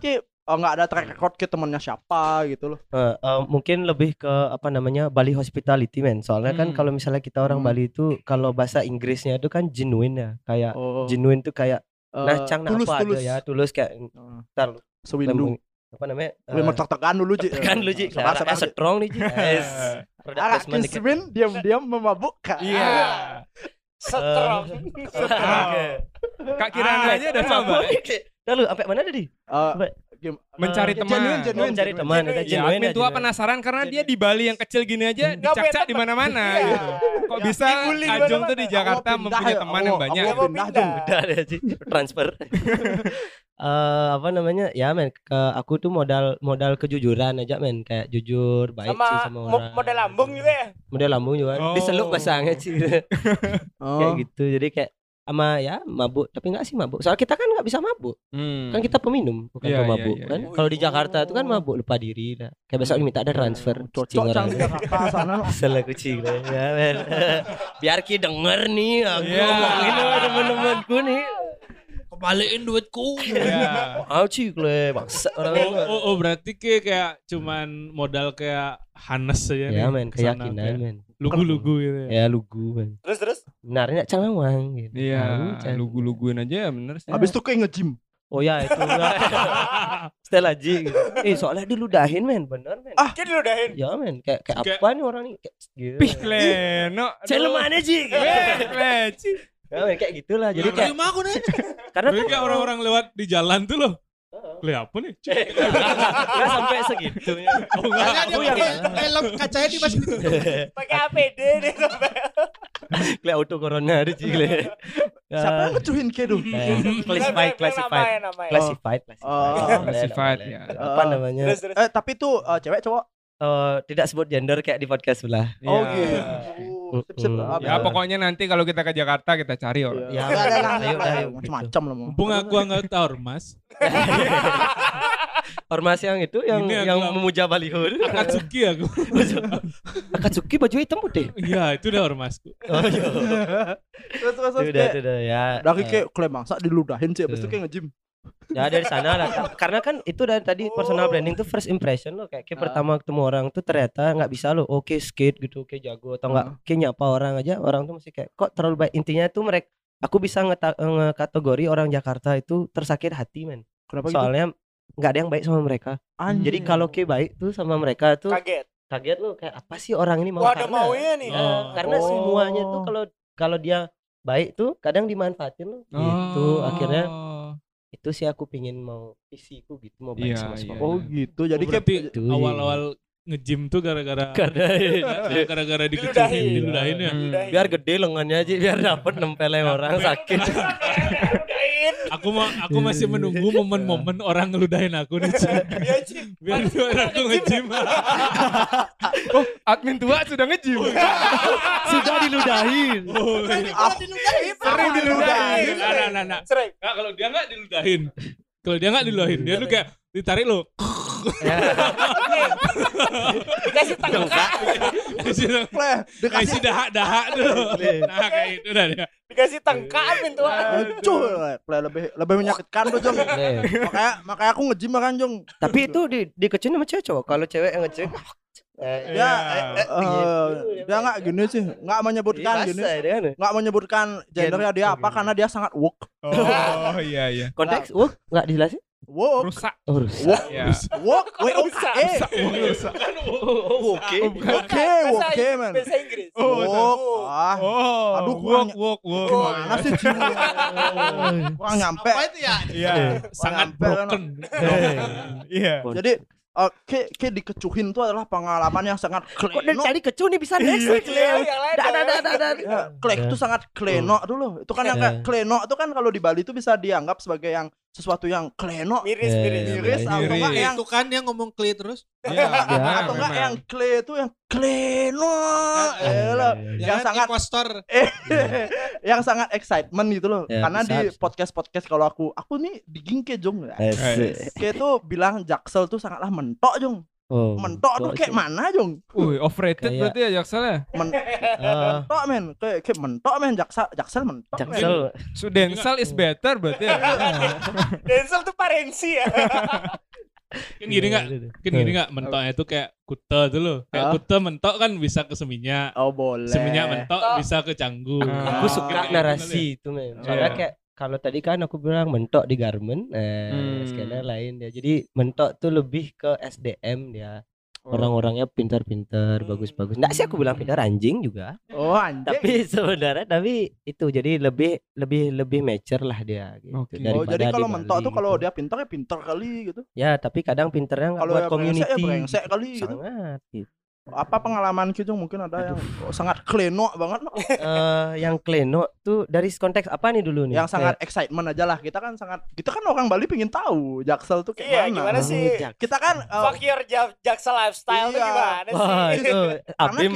nggak ada track record ke temennya siapa gitu loh. Mungkin lebih ke apa namanya Bali hospitality men. Soalnya kan kalau misalnya kita orang Bali itu kalau bahasa Inggrisnya itu kan genuine ya. Kayak genuine tuh kayak nacang tulus, apa tulus. ada ya, tulus kayak ntar Sewindu. apa namanya? Tekan dulu Ji. Tekan dulu Ji. Sabar, sabar, Ji. Strong nih Ji. Yes. Kismin diam-diam memabukkan. Iya. Strong. Kak Kirana aja udah coba. Lalu sampai mana tadi? Mencari teman. Mencari teman. Ya, admin tua penasaran karena dia di Bali yang kecil gini aja dicak-cak di mana-mana gitu. Kok bisa Ajung tuh di Jakarta mempunyai teman yang banyak. Udah ada sih transfer. Apa namanya? Ya men, aku tuh modal kejujuran aja men, kayak jujur, baik sih sama orang. Modal lambung juga ya? Modal lambung juga. Diseluk basahnya sih. Kayak gitu. Jadi kayak sama ya mabuk, tapi enggak sih mabuk. Soalnya kita kan enggak bisa mabuk. Kan kita peminum, bukan pemabuk kan. Kalau di Jakarta itu kan mabuk lupa diri dah. Kayak besok minta ada transfer. Cocok di Jakarta sana. Salah kucing lah ya men. Biar ki denger nih aku ngomongin sama teman-temanku nih. Kembaliin duitku. Mau sih le bangsa orang. Berarti kayak cuman modal kayak Hanes aja nih. Ya men, keyakinan men. Lugu-lugu gitu ya. Lugu men. Terus? Benarnya Cangawang gitu. Iya, lugu-luguin aja ya bener sih. Habis itu kayak nge-gym. Oh ya itu. Setelah Ji gitu. Soalnya diludahin men, bener men. Kayak diludahin. Ya men, kayak apa nih orang nih kayak gitu. Pih Leno. Celemane Ji. Ya men, kayak gitulah. Jadi kayak aku nih. karena kayak orang-orang lewat di jalan tuh loh. Lihat apa nih? Enggak sampai segitunya. Oh enggak. Aku yang helm kacanya di masih itu. Pakai APD deh sampai. Kle auto corona ada Ji kle. Siapa yang ngecuhin kedu? Classified ya. Apa namanya? Tapi tuh cewek cowok? Tidak sebut gender kayak di podcast sebelah. Oh gitu. Ya pokoknya nanti kalau kita ke Jakarta kita cari orang. Ya, ayo macam-macam lah. Mumpung aku nggak tahu ormas. Ormas yang itu yang memuja baliho itu. Akatsuki aku. Akatsuki baju hitam putih. Iya, itu udah ormasku. Oh iya. Terus Udah ya. Dari kayak klaim mangsa diludahin sih, habis itu kayak nge-gym. Ya dari sana lah. Karena kan itu dari tadi personal branding tuh first impression lo kayak pertama ketemu orang tuh ternyata nggak bisa lo oke skate gitu, oke jago atau nggak oke nyapa orang aja, orang tuh masih kayak kok terlalu baik. Intinya tuh mereka aku bisa ngekategori orang Jakarta itu tersakit hati men. Kenapa soalnya nggak ada yang baik sama mereka. Jadi kalau ke baik tuh sama mereka tuh kaget lo kayak apa sih orang ini mau ada maunya nih. Karena semuanya tuh kalau dia baik tuh kadang dimanfaatin lo gitu. Akhirnya itu sih aku pingin mau visiku gitu mau baik sama semua. Oh gitu. Jadi kayak awal-awal nge-gym tuh gara-gara diludahin ya. Biar gede lengannya aja biar dapat nempelin orang sakit. Aku masih menunggu momen-momen orang ngeludahin aku nih. Biar aku nge-gym. Oh, admin tua sudah nge-gym. Sudah diludahin. Sering diludahin. Nah. Sering. Nah, kalau dia enggak diludahin. Dia tuh kayak ditarik lo. Dikasih tangka. Dikasih dahak tuh. Nah kayak itu dah dia. Dikasih tangkaan pintu. Lebih menyakitkan tuh Jong. Makanya aku nge-gym kan Jong. Tapi itu dikecilin sama cewek cowok. Kalau cewek yang nge-gym dia nggak gini sih, nggak menyebutkan gini, nggak menyebutkan gendernya dia apa karena dia sangat woke. Oh iya. Konteks woke nggak dijelasin. Woke. Rusak. Woke. Oke, man. Bahasa Inggris. Woke. Aduh, woke. Gimana sih kurang nyampe. Apa itu ya? Iya. Sangat broken. Iya. Jadi kayak dikecuhin tuh adalah pengalaman yang sangat kleno. Kok dari tadi kecuh nih bisa next week Klek itu sangat kleno dulu. Itu kan yang kayak kleno itu kan kalau di Bali itu bisa dianggap sebagai yang sesuatu yang kleno. Miris. Atau enggak yang itu kan yang ngomong kli terus. Atau enggak yang kle itu yang kleno. Yang sangat impostor. Yang sangat excitement gitu loh. Karena di podcast kalau aku nih digingke Jong. Kayak tuh bilang Jaksel tuh sangatlah mentok Jong. Mentok tuh kayak mana Jong? Overrated berarti ya Jaksel ya? Mentok men, kayak mentok men Jaksel mentok. So Denzel is better berarti ya? Denzel tuh parensi ya. Kan gini enggak mentoknya itu kayak kute tuh loh. Kayak kute mentok kan bisa ke Seminyak. Oh boleh. Seminyak mentok bisa ke Canggu. Aku suka narasi itu men. Soalnya kayak kalau tadi kan aku bilang mentok di garment, scanner lain dia. Jadi mentok tuh lebih ke SDM dia. Orang-orangnya pintar-pintar, bagus-bagus. Nggak sih aku bilang pintar, anjing juga. Oh anjing. Tapi sebenarnya itu jadi lebih mature lah dia gitu. Oke. Oh jadi kalau mentok tuh kalau dia pintar ya pintar kali gitu. Ya tapi kadang pintarnya nggak buat community. Kalau brengsek kali gitu. Sangat gitu. Apa pengalaman gitu mungkin ada yang sangat kleno banget. Yang kleno tuh dari konteks apa nih dulu nih? Yang sangat excitement aja lah. Kita kan orang Bali pengen tahu Jaksel tuh kayak gimana sih? Kita kan fuck your Jaksel lifestyle tuh gimana sih? Wah, itu Abim.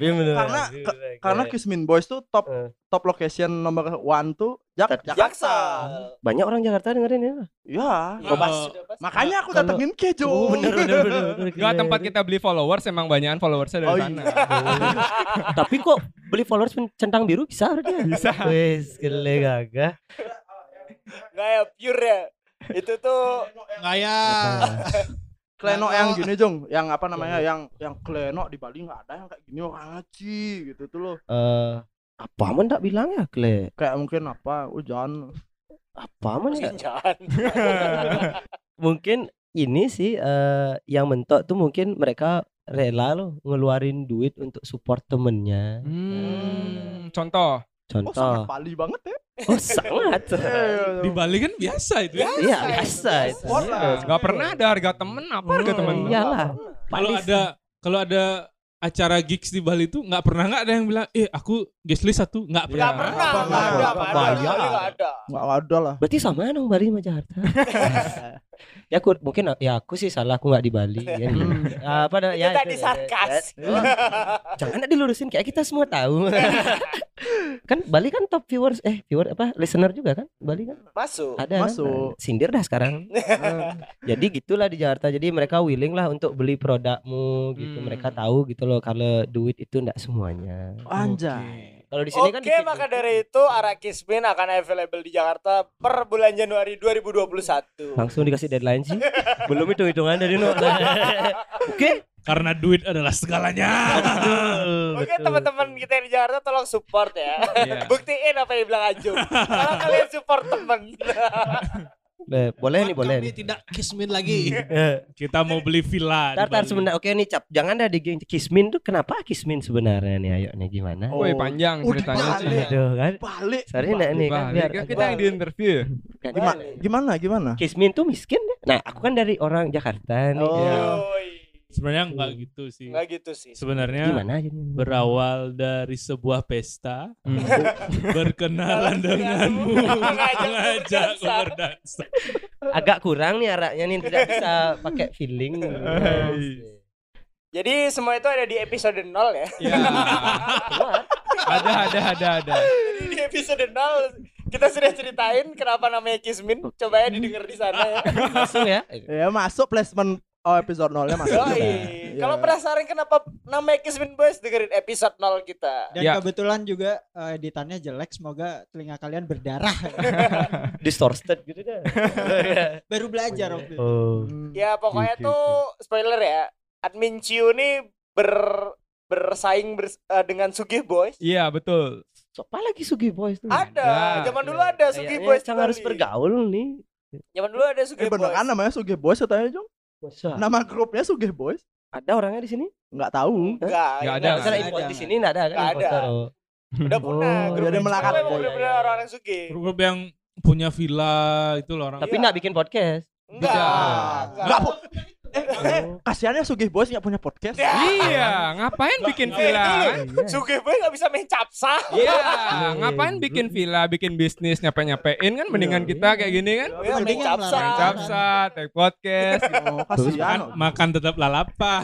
Karena Kismin Boys tuh top location nomor 1 tuh Jaksel. Banyak orang Jakarta dengerin ya. Iya. Makanya aku datengin Kejo. Bener. Enggak, tempat kita beli followers emang banyakan followersnya dari sana. Tapi kok beli followers centang biru bisa dia? Bisa. Wes, gile gagah. Nggak ya pure ya. Itu tuh nggak ya. Kleno yang gini Jong, yang apa namanya, yang kleno di Bali nggak ada yang kayak gini orang ngaji gitu tuh loh. Apa man tak bilang ya Kle? Kayak mungkin apa, jangan. Apa man ya? Jangan. Mungkin ini sih yang mentok tuh mungkin mereka rela loh ngeluarin duit untuk support temennya. Contoh. Oh sangat Bali banget ya. Oh sangat. Di Bali kan biasa itu ya. Iya biasa itu. Gak pernah ada harga temen apa harga temen. Iyalah. Kalau ada acara gigs di Bali tuh nggak ada yang bilang aku guest list 1 nggak pernah. Nggak ada lah. Berarti sama dong Bali sama Jakarta. Ya aku sih salah, aku nggak di Bali ya. Apa dah ya tadi sarkas. Jangan dilurusin kayak kita semua tahu. Kan Bali kan top viewer listener juga kan Bali kan masuk kan? Sindir dah sekarang. Jadi gitulah di Jakarta, jadi mereka willing lah untuk beli produkmu gitu. Mereka tahu gitu loh kalau duit itu enggak semuanya. Anjay. Kalau di sini kan maka dari itu Arak Kismin akan available di Jakarta per bulan Januari 2021. Langsung dikasih deadline sih. Belum hitung-hitungan dari no. Oke. Karena duit adalah segalanya. Oke, teman-teman kita yang di Jakarta tolong support ya. Buktiin apa yang bilang Ajung. Kalau kalian support teman. Boleh nih. Kami tidak Kismin lagi. Kita mau beli villa. Tar sebenarnya. Oke nih Cap, jangan ada di Kismin tuh. Kenapa Kismin sebenarnya nih? Ayo nih gimana? Woi panjang ceritanya sih. Aduh kan. Balik. Sorry nih kan biar kita yang di interview. Gimana? Kismin tuh miskin. Nah, aku kan dari orang Jakarta nih. Sebenarnya enggak gitu sih. Sebenarnya gimana aja berawal dari sebuah pesta, berkenalan denganmu, mengajak berdansa. Agak kurang nih araknya nih, tidak bisa pakai feeling. Jadi semua itu ada di episode 0 ya. Iya. Ada. Jadi di episode 0 kita sudah ceritain kenapa namanya Kismin. Coba ya didengar di sana ya. Langsung ya. Ya masuk placement episode 0-nya masuk. Kalau penasaran kenapa namanya Kismin Boys, dengerin episode 0 kita. Dan kebetulan juga editannya jelek, semoga telinga kalian berdarah. Distorted gitu dah. Baru belajar waktu itu. Ya pokoknya tuh spoiler ya. Admin Ciu nih bersaing dengan Sugih Boys. Iya betul. Siapa lagi Sugih Boys tuh? Ada, zaman dulu ada Sugih Boys. Yang harus bergaul nih. Zaman dulu ada Sugih Boys. Beneran namanya Sugih Boys katanya Jong? Masa? Nama grupnya Sugih Boys? Ada orangnya di sini? Enggak tahu. Enggak ada. Misalnya di sini enggak ada kan? Enggak ada. Udah punah. Jadi melakat bener-bener orang Sugih. Grup yang punya villa itu loh orang. Tapi enggak bikin podcast. Enggak. Kasiannya Sugih Boys nggak punya podcast. Iya, ngapain bikin villa? Sugih Boys nggak bisa main capsa. Iya, ngapain bikin villa, bikin bisnis nyapain kan? Mendingan kita kayak gini kan? Main Capsa, take podcast. Kasian. Makan tetap lalapan.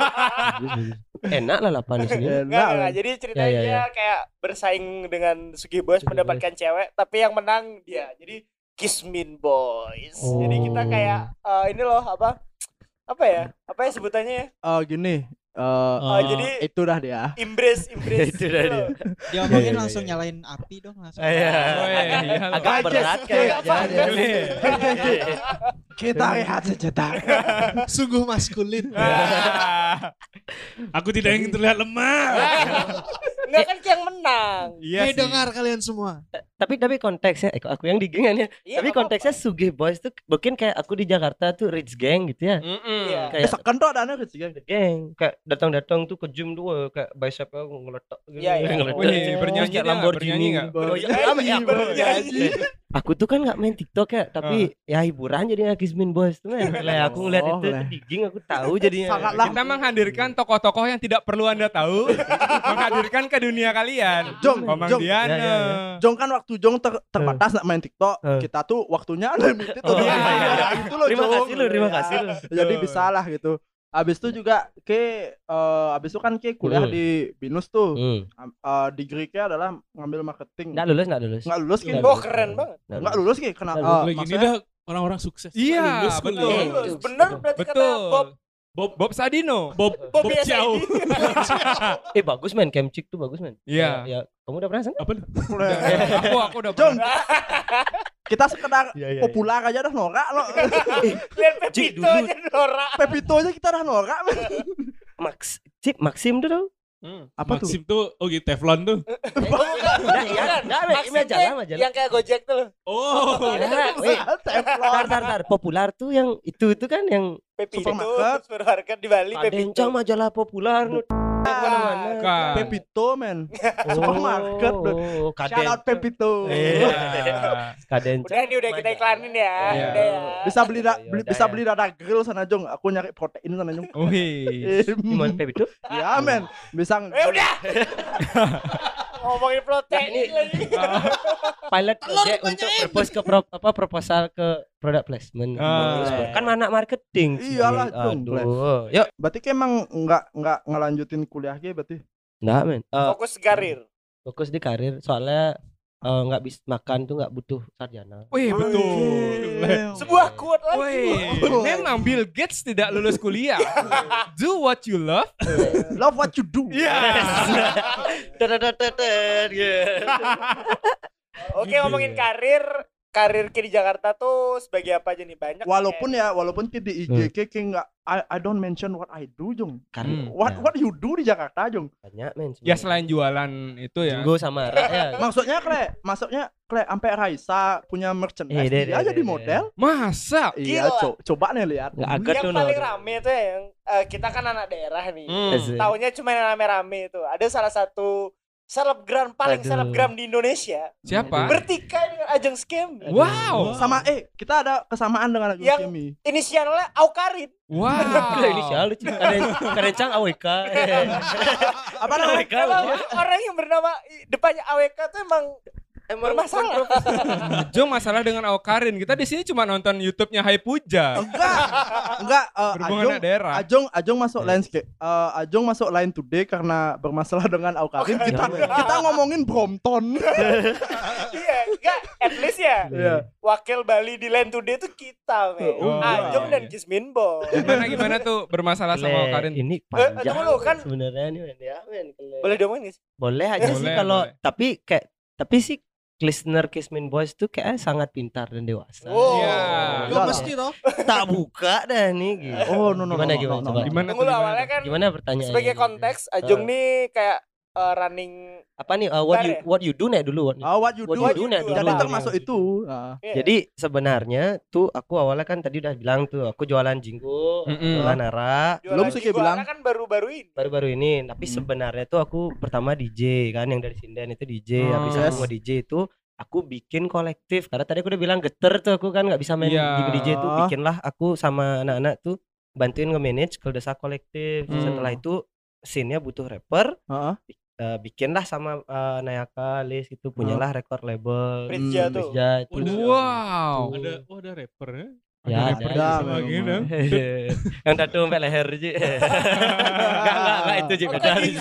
Enak lah lapan di sini. Enggak. Jadi ceritanya dia kayak bersaing dengan Sugih Boys mendapatkan cewek, tapi yang menang dia. Jadi Kismin Boys. Jadi kita kayak ini loh apa ya sebutannya ya? Gini, Jadi itu dah dia. embrace Itu dah dia. Dia omongin langsung nyalain api dong langsung. Agak berat kayaknya. Kita lihat sejenak. Sungguh maskulin. Aku tidak ingin terlihat lemah. Enggak kan yang menang. Iya sih. Dengar kalian semua. Tapi konteksnya aku yang di geng kan ya. Iya, Tapi konteksnya Sugih Boys tuh mungkin kayak aku di Jakarta tuh rich gang gitu ya. Iya. Kayak Sekan tuh ada anak kecil. geng kayak datang-datang tuh ke gym tuh kayak bicep aku ngeletak gitu. Iya, iya. Ngeletak. Wih, bernyanyi Kayak dia, Lamborghini bernyanyi nggak? Oh, iya, Bernyanyi. Aku tuh kan nggak main TikTok ya, tapi ya hiburan jadinya Kismin Boys tuh men. Kayak aku ngeliat itu lah. di geng aku tahu jadinya. Sangatlah. Kita menghadirkan tokoh-tokoh yang tidak perlu Anda tahu, menghadirkan ke dunia kalian. Jong, Komang Jong. Diana. Ya. Jong kan waktu Jong terbatas nak main TikTok, kita tuh waktunya limited tuh. Itu loh Terima Jong. kasih lu, terima kasih lu. Jadi bisa lah gitu. Abis itu juga abis itu kan kuliah di BINUS tuh. Degree-nya adalah ngambil marketing. Nggak lulus. Nggak lulus Nggak Oh, keren banget. Nggak lulus kena Lagi ini dah orang-orang sukses. Iya, Lulus, betul. lulus. Bener berarti kata Bob. Betul. Bob Sadino. Bob Bobby Ciao. Bagus men, Kemcik tuh bagus men. Iya. Ya, kamu udah pernah sana? Apa? Aku udah Jong, pernah. kita sekedar Iya. populer aja dah norak lo. Lihat Pepito dulu. aja norak. Pepito aja kita dah norak. Maxim tuh tau? Apa tuh? Maxim tuh, oh gitu Teflon tuh. Ini majalah. Yang kayak Gojek tuh. Oh. Tar. Populer tuh yang itu kan yang Pepito Supermarket. supermarket di Bali Pepito. Kadencang majalah populer mana-mana. Bukan. Pepito men. Supermarket. Oh, Shout out Pepito. Iya. Kadencang. Udah nih udah kita iklanin ya. Iya. Udah ya. Bisa beli dada grill sana Jong. Aku nyari protein sana Jong. Wih. Gimana Pep itu? Ya men, bisa Udah. Ngomongin protein lagi. Pilot project untuk propose ke proposal ke product placement. Kan anak marketing. Iyalah, Jong. Aduh. Yuk. Berarti emang nggak ngelanjutin kuliah berarti. Enggak, men. Fokus karir. Fokus di karir soalnya nggak bisa makan tuh nggak butuh sarjana. Wih, betul. Sebuah quote lagi. Wih, memang Bill Gates tidak lulus kuliah. Do what you love. Love what you do. Oke, ngomongin karir di Jakarta tuh sebagai apa aja nih? Banyak. Walaupun di IG kayak nggak I don't mention what I do Jong. What you do di Jakarta Jong. Banyak men. Ya selain jualan itu ya. Jinggo sama Ra ya. Maksudnya sampai Raisa punya merchandise dia jadi model. Masa? Iya, coba nih lihat. Enggak agak Yang tuh. paling rame tuh yang kita kan anak daerah nih. Hmm. Taunya cuma yang rame-rame itu. Ada salah satu selebgram paling selebgram di Indonesia. Siapa? Bertikai dengan Ajeng Skemi. Wow. Sama kita ada kesamaan dengan Agus Yang Kemi. inisialnya Aukarin. Wow. Ini sial lucu. Kadencang AWK. Apa namanya? Emang orang yang bernama depannya AWK tuh emang bermasalah. Jong masalah dengan Aukarin. Kita di sini cuma nonton YouTube-nya Hai Puja. Enggak. Berhubungan dengan daerah. Ajong masuk landscape. Ajong masuk Line Today karena bermasalah dengan Aukarin. Kita ngomongin Brompton. Iya, enggak, at least ya. Wakil Bali di Line Today itu kita, men. Ajong dan Kismin Bo. Gimana tuh bermasalah sama Aukarin? Ini panjang tunggu lu, kan sebenarnya nih men. Ya, men. boleh diomongin, guys? Boleh aja sih Boleh, kalau boleh. tapi sih listener Kismin Boys tuh kayak sangat pintar dan dewasa. Oh. Iya. Lo mesti toh. Tak buka dah nih gitu. Oh, no. Gimana? Gimana Tunggu lu, awalnya kan Gimana pertanyaannya? sebagai konteks Ajong nih kayak running apa nih what you do nih dulu. What you do. Jadi Apa? termasuk itu. Jadi sebenarnya tuh aku awalnya kan tadi udah bilang tuh aku jualan jinggo, jualan Nara. Belum sih kayak bilang. kan baru-baru ini. Tapi sebenarnya tuh aku pertama DJ kan yang dari Sinden itu DJ. Habis aku nge-DJ itu aku bikin kolektif karena tadi aku udah bilang geter tuh aku kan nggak bisa main DJ itu, bikinlah aku sama anak-anak tuh bantuin nge-manage Kalau Desa kolektif. Setelah itu scene-nya butuh rapper. Bikinlah sama Nayaka Lis itu punyalah record label Rizja tuh. Wow. Ada rapper ya? Ya, ada. Gitu. Yang tattoo sampai leher Ji. Enggak itu Ji beda Ji.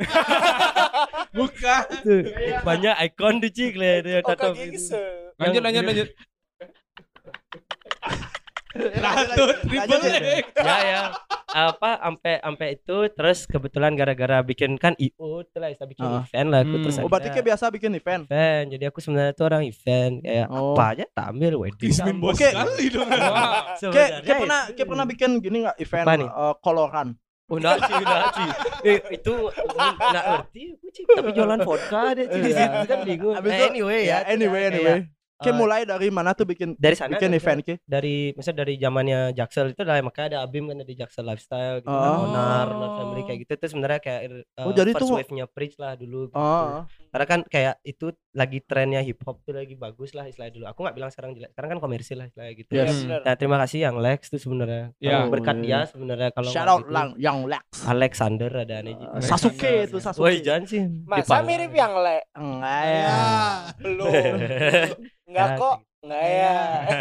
Bukan. Tuh, banyak ikon di Ji dia tattoo. Lanjut. Ratu triple X. Ya. Apa sampai itu terus kebetulan gara-gara bikin kan IO tuh lah, bisa bikin event lah aku terus. Oh, berarti kayak biasa bikin event. Jadi aku sebenarnya tuh orang event kayak apa aja tampil wedding. Kismin bos sekali dong. Kayak pernah bikin gini enggak event koloran? Oh, enggak sih. Itu enggak ngerti aku sih. Tapi jualan vodka deh di situ kan bingung. Anyway. Kayak mulai dari mana tuh bikin sana bikin event ke? Misalnya dari zamannya Jaksel itu lah, makanya ada Abim kan di Jaksel Lifestyle gitu kan, Onar Family kayak gitu. Itu sebenarnya kayak jadi first wave-nya Preach lah dulu gitu. Karena kan kayak itu lagi trennya hip hop tuh lagi bagus lah istilahnya dulu. Aku nggak bilang sekarang jelek, sekarang kan komersil lah istilahnya gitu. Nah, terima kasih yang Lex tuh sebenarnya. Berkat dia sebenarnya kalau shout out yang Lex. Alexander ada nih. Sasuke itu Sasuke. Woi, jangan sih. Masa mirip yang Lex? Enggak ya. Belum. Enggak kok. Enggak ya.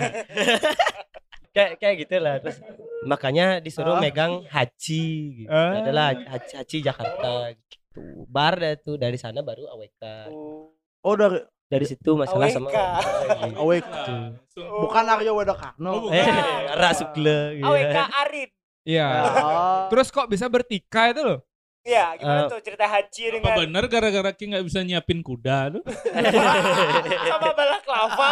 kayak gitu lah. Terus makanya disuruh megang Haji gitu. Adalah Haji Jakarta gitu. Bar deh tuh, dari sana baru AWK. Oh, dari situ masalah AWK. sama AWK. Bukan Aryo Wedokano. Rasukle gitu. AWK Arin. Iya. Terus kok bisa bertikai itu loh? Iya, gimana tuh cerita Haji dengan Apa benar gara-gara Ki nggak bisa nyiapin kuda tuh? sama balaklava?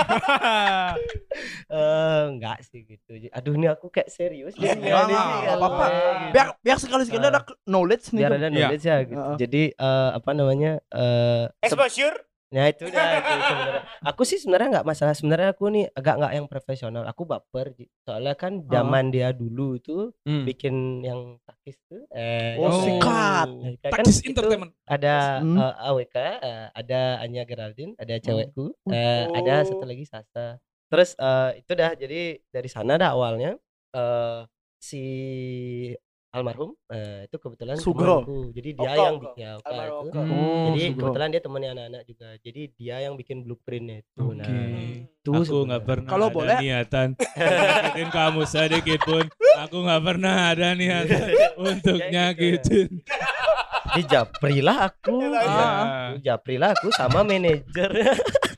Enggak sih gitu. Aduh, ini aku kayak serius nih. Enggak apa-apa. Biar sekali-sekali ada knowledge nih. Biar ada knowledge ya gitu. Jadi apa namanya? Exposure? Nah itu dah itu sebenarnya. Aku sih sebenarnya nggak masalah, sebenarnya aku nih agak nggak yang profesional. Aku baper soalnya kan zaman dia dulu tuh bikin yang takis tuh. Sikat. Takis Entertainment. Ada AWK, ada Anya Geraldine, ada cewekku, ada satu lagi Sasa. Terus itu dah, jadi dari sana dah awalnya si almarhum itu kebetulan Sugro. temanku. Jadi dia yang bikin itu. Jadi kebetulan dia temannya anak-anak juga. Jadi dia yang bikin blueprintnya itu. Nah, itu aku nggak pernah kalau ada boleh niatan nyakitin kamu sedikit pun. Aku nggak pernah ada niatan untuk nyakitin. Di Japrilah aku. Japrilah aku sama manajernya.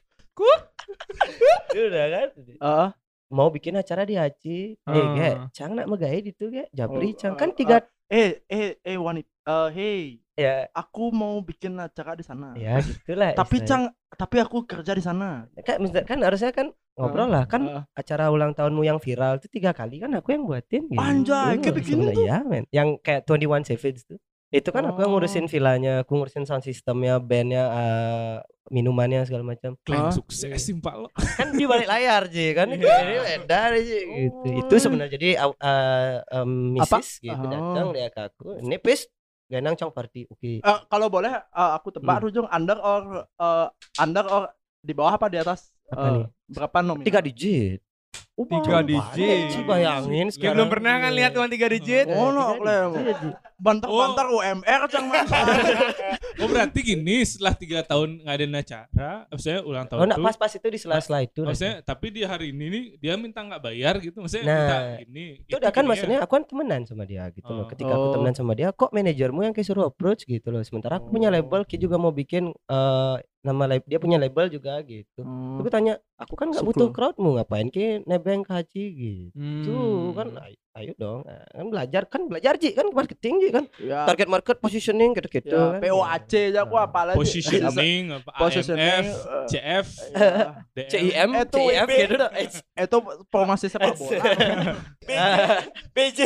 Udah kan? Mau bikin acara di Haji, Cang nak megai itu Japri Cang kan 3 wanita, ya aku mau bikin acara di sana. Ya gitulah. Tapi aku kerja di sana. Kan harusnya kan ngobrol lah kan acara ulang tahunmu yang viral itu 3 kali kan aku yang buatin gitu. Anjay, kayak bikin itu. Ya, men. Yang kayak 21 Savage tuh. Itu kan aku yang ngurusin villanya, aku ngurusin sound systemnya, bandnya, minumannya segala macam. Klaim sukses simpel lo. Kan di balik layar sih kan ini beda sih gitu. Itu sebenarnya jadi Mrs. gitu datang dia ke aku. Ini pis ganang cong party. Oke. Kalau boleh aku tebak Rujung under or di bawah apa di atas? Berapa nominal? 3 digit. 3 digit. Bayangin sekarang. Belum pernah kan lihat uang 3 digit. Oh no, bantar UMR cang. Oh berarti gini, setelah 3 tahun ngadain acara, maksudnya ulang tahun enggak pas itu di sela-sela itu. Maksudnya tapi di hari ini nih dia minta nggak bayar gitu, maksudnya nah, minta gini. Itu udah kan maksudnya aku kan temenan sama dia gitu loh. Ketika aku temenan sama dia, kok manajermu yang kayak suruh approach gitu loh. Sementara aku punya label, Ki juga mau bikin dia punya label juga gitu. Aku tanya, aku kan nggak butuh crowdmu, ngapain Ki nebeng ke Haji gitu. Kan ayo dong, kan belajar Ji kan marketing Ji kan. Ya. Target market positioning gitu-gitu ya, kan. POAC aja aku apalagi. Positioning, AMF, CF, CIM, CIF gitu dah. Itu promosi sepak bola. BJ.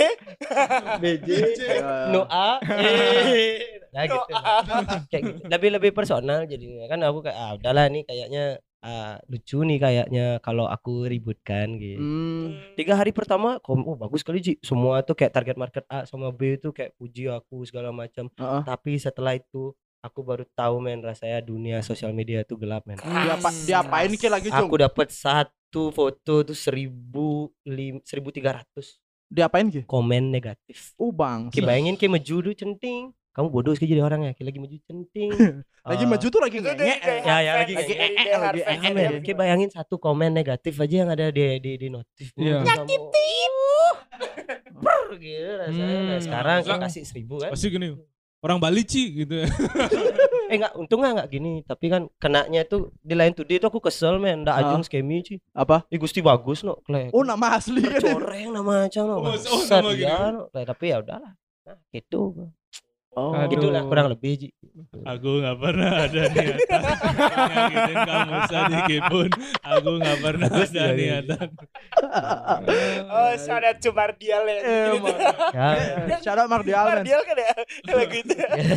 Noa. Nah gitu. Kayak lebih personal jadinya kan aku kayak udahlah nih kayaknya lucu nih kayaknya kalau aku ributkan gitu. 3 hari pertama bagus kali Ji. Semua tuh kayak target market A sama B itu kayak puji aku segala macam. Tapi setelah itu aku baru tahu men rasanya dunia sosial media itu gelap men. Diapain Ki lagi Cung? Aku dapat satu foto tuh 1.300. Diapain Ki? Komen negatif. Bang. Ki bayangin Ki maju dulu centing. Kamu bodoh sekali jadi orang ya, Ki lagi maju centing. Lagi maju tuh lagi ngengek. Ya lagi ngengek. Ki bayangin satu komen negatif aja yang ada di notif. Nyakitin. Gitu rasanya. Nah, sekarang Ki kasih 1.000 kan. Pasti gini. orang Bali Ci gitu ya. Enggak, untungnya enggak gini, tapi kan kenanya itu di Line Today itu aku kesel men, ndak ajung skemi Ci. Apa? Gusti bagus no, klek. Oh, nama asli kan. Coreng nama aja no. Nama gini. No. Tapi ya udahlah. Nah, gitu. Oh, Gitulah kurang lebih Ci. Aku nggak pernah ada niatan nyakitin kamu sedikitpun. Aku nggak pernah ada niatan. Oh, shout to Mardial ya. Ya. Shout out Mardial men. Mardial kan ya lagu itu.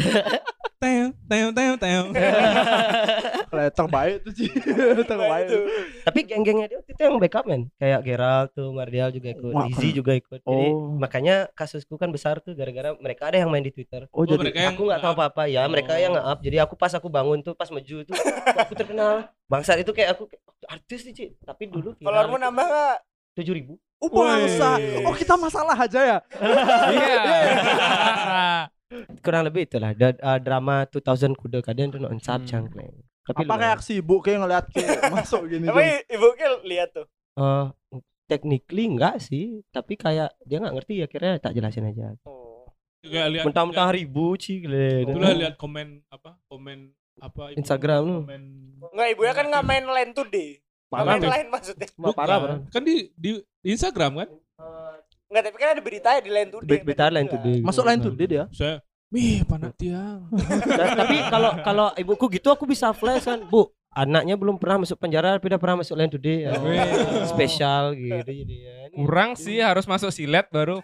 Teo. Terbaik tuh sih. Terbaik. Tapi geng-gengnya dia itu yang backup men. Kayak Gerald tuh, Mardial juga ikut, Wah, Izzy juga ikut. Jadi Oh. makanya kasusku kan besar tuh gara-gara mereka ada yang main di Twitter. Oh, jadi mereka yang Aku nggak tahu apa-apa ya, mereka yang nge-up. Jadi aku pas aku bangun tuh pas maju tuh aku terkenal. Bangsat itu kayak aku artis nih, Ci. Tapi dulu Followermu nambah enggak? 7.000. Oh, bangsa. Woi. Oh, kita masalah aja ya. Iya. Kurang lebih itulah drama 2000 kuda kadang tuh on sub cangkleng. Tapi Apa reaksi ibu kayak ngeliat kayak masuk gini Emang tuh? ibu lihat tuh. technically enggak sih, tapi kayak dia nggak ngerti akhirnya tak jelasin aja. Oh. Juga lihat Mentang-mentang ribu Ci. itulah lihat komen apa ibu, Instagram lu. komen Enggak, ibunya kan enggak main Line Today. Parah, Main lain maksudnya. Parah, bro. kan di Instagram kan Enggak, tapi kan ada berita ya di Line Today. Berita Line Today. Masuk lain tuh dia. saya panat tiang. Tapi kalau ibuku gitu aku bisa flash kan, Bu. Anaknya belum pernah masuk penjara tapi udah pernah masuk Line Today. Ya. Spesial gitu jadi ya. Kurang sih, harus masuk silet baru.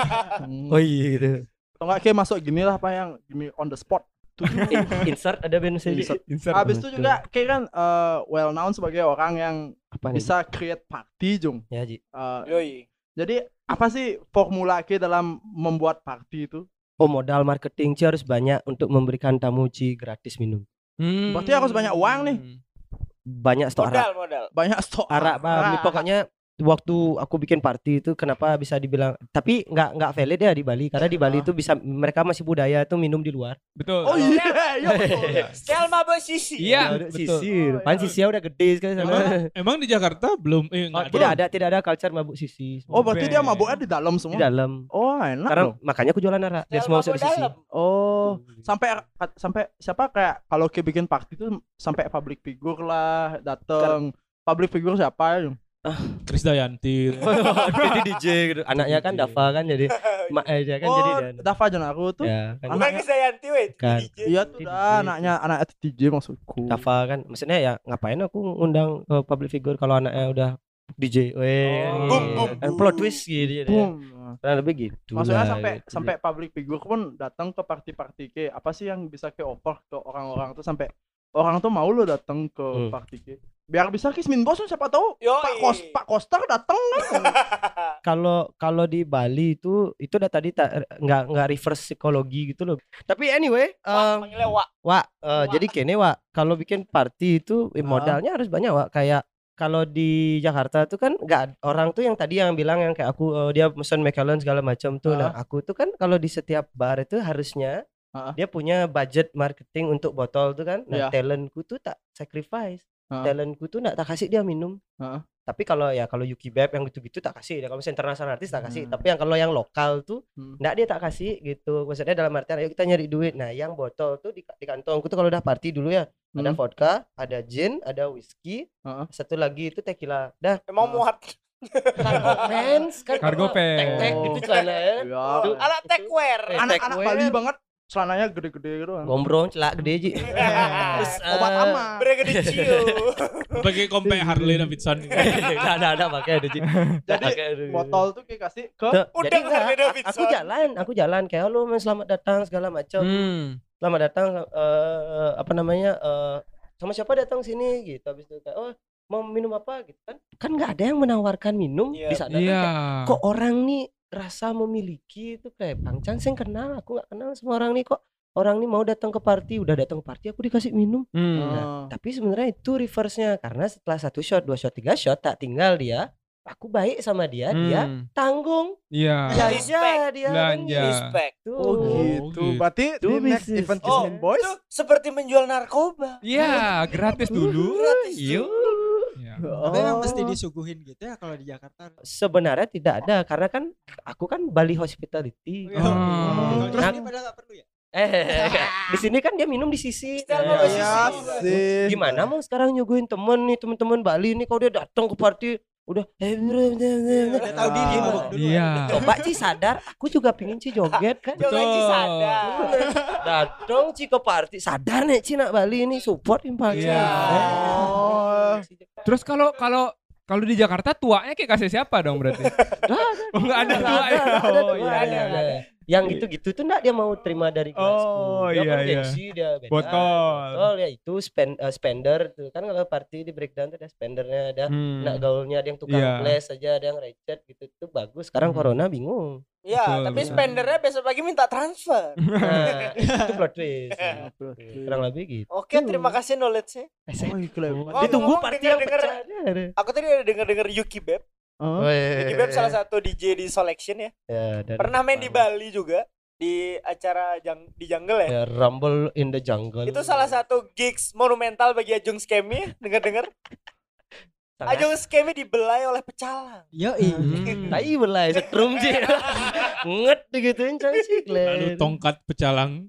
Oh iya gitu. Atau enggak kayak masuk gini lah apa yang gini on the spot. Insert ada bensin. Habis itu juga kayak kan well known sebagai orang yang Apa nih? bisa create party Jung. Ya, Ji. Yoi. Jadi apa sih formula K dalam membuat party itu? Oh, modal marketing Ci harus banyak untuk memberikan tamu Ci gratis minum. Berarti harus banyak uang nih. Banyak stok arak. Modal. Banyak stok Arak, Bang. Ini pokoknya waktu aku bikin party itu kenapa bisa dibilang, tapi nggak valid ya di Bali karena di Bali itu bisa mereka masih budaya tuh minum di luar. Betul. Oh iya, iya betul. Sel mabok sisi. Iya, Udah betul. sisir. Pan sisi udah gede sekali sana. Emang di Jakarta belum Oh, enggak tidak ada culture mabuk sisi. Oh berarti dia mabuknya di dalam Di semua. dalam. Oh enak Karena loh. makanya aku jualan arak biar Sel semua masuk mabok di sisi. dalam. Oh sampai siapa kayak kalau K bikin party itu sampai public figure lah datang. Public figure siapa ya? Krisdayanti. Jadi DJ gitu. Anaknya kan Dava kan jadi mak aja kan jadi Oh dan. Dava Janaru tuh. Ya, kan. Bukan Krisdayanti weh. Kan. DJ. Iya tuh dah anaknya DJ maksudku. Dava kan maksudnya ya ngapain aku ngundang ke public figure kalau anaknya udah DJ. Kan plot twist gitu jadi. Boom. Kurang lebih gitu. Maksudnya lah, sampai gitu. sampai public figure pun datang ke party-party K. Apa sih yang bisa ke offer ke orang-orang tuh sampai orang tuh mau lo datang ke party K. Biar bisa Kismin Bos siapa tahu Yoi. Pak Koster datang kan. Kalau di Bali itu udah tadi nggak reverse psikologi gitu loh. Tapi anyway, Panggilnya Wak. Wak, jadi kene Wak, kalau bikin party itu modalnya harus banyak Wak. Kayak kalau di Jakarta tuh kan nggak orang tuh yang tadi yang bilang yang kayak aku dia mesen McAllen segala macam tuh. Nah aku tuh kan kalau di setiap bar itu harusnya dia punya budget marketing untuk botol tuh kan. Nah talentku tuh tak sacrifice. Talentku tuh tak kasih dia minum. Tapi kalau Yuki Beb yang gitu-gitu tak kasih. Kalau misalnya internasional artis tak kasih. Tapi kalau yang lokal tuh enggak dia tak kasih gitu. Maksudnya dalam artian ayo kita nyari duit. Nah, yang botol tuh di kantongku tuh kalau udah party dulu ya. Ada vodka, ada gin, ada whisky, satu lagi itu tequila. Dah. Emang muat. Cargo pants kan. Cargo pants. Tek-tek gitu celana ya. Ya. Alat techwear. Anak-anak Bali banget celananya gede-gede gitu kan. Gombrong celak gede Ji. Terus Obat ama. Bergede ciu. Pakai kompe Harley Davidson. ada pakai ada Ji. Jadi botol tuh kayak kasih ke Udah Jadi Harley enggak, Davidson. aku jalan kayak lu selamat datang segala macam. Selamat datang sama siapa datang sini gitu. Habis itu kayak oh mau minum apa gitu kan. Kan enggak ada yang menawarkan minum di sana. Iya. Kok orang nih rasa memiliki itu kayak Bang Chan saya kenal, aku nggak kenal semua orang nih kok. Orang nih mau datang ke party, udah datang ke party aku dikasih minum. Nah, tapi sebenarnya itu reverse-nya karena setelah 1 shot, 2 shot, 3 shot tak tinggal dia. Aku baik sama dia, dia tanggung. Iya. Belanja dia. Belanja. Respect. Tuh. Oh gitu. Berarti Itu di next bisnis. event Oh, Kismin Boys itu seperti menjual narkoba. Iya, gratis dulu. Gratis Yuk. tuh. Ya. Tapi emang mesti disuguhin gitu ya kalau di Jakarta. Sebenarnya tidak ada karena kan aku kan Bali Hospitality. Terus Nah, ini pada nggak perlu ya? Di sini kan dia minum di sisi. Iya sih. Gimana mau sekarang nyuguhin temen-temen Bali nih kalau dia datang ke party udah Udah tahu diri mabok dulu. Iya. coba Ci sadar, aku juga pingin Ci joget kan. Jangan Ci sadar. Datang Ci ke party, sadar nih Ci nak Bali ini support Impal Ci. Iya. Oh. Terus kalau di Jakarta tuanya kayak kasih siapa dong berarti? Oh, enggak ada tua ya. Oh iya. Ada. Yang gitu-gitu tuh enggak dia mau terima dari gelasku. Oh, Dia iya, kan iya. gengsi, dia beda. Botol. Botol ya itu spender tuh. Kan kalau party di breakdown tuh ada spendernya, ada nak gaulnya, ada yang tukang Iya. flash aja, ada yang recet gitu. Itu bagus. Sekarang corona bingung. Iya, Betul, tapi betul. spendernya besok pagi minta transfer. Nah, itu plot twist. Kurang lebih gitu. Oke, terima kasih knowledge-nya. Oh, gila. Ditunggu ngomong party yang denger-denger. pecah. Aku tadi ada denger Yuki Beb. Oh. Yuki Beb salah satu DJ di Selection ya. Pernah main di Bali juga di acara di Jungle ya. Ya, Rumble in the Jungle. Itu salah satu gigs monumental bagi Ajung Skemi. Dengar-dengar. Ajung Skemi dibelai oleh pecalang. Yoi. Tai belai setrum sih. Nget digituin coy sih. Lalu tongkat pecalang.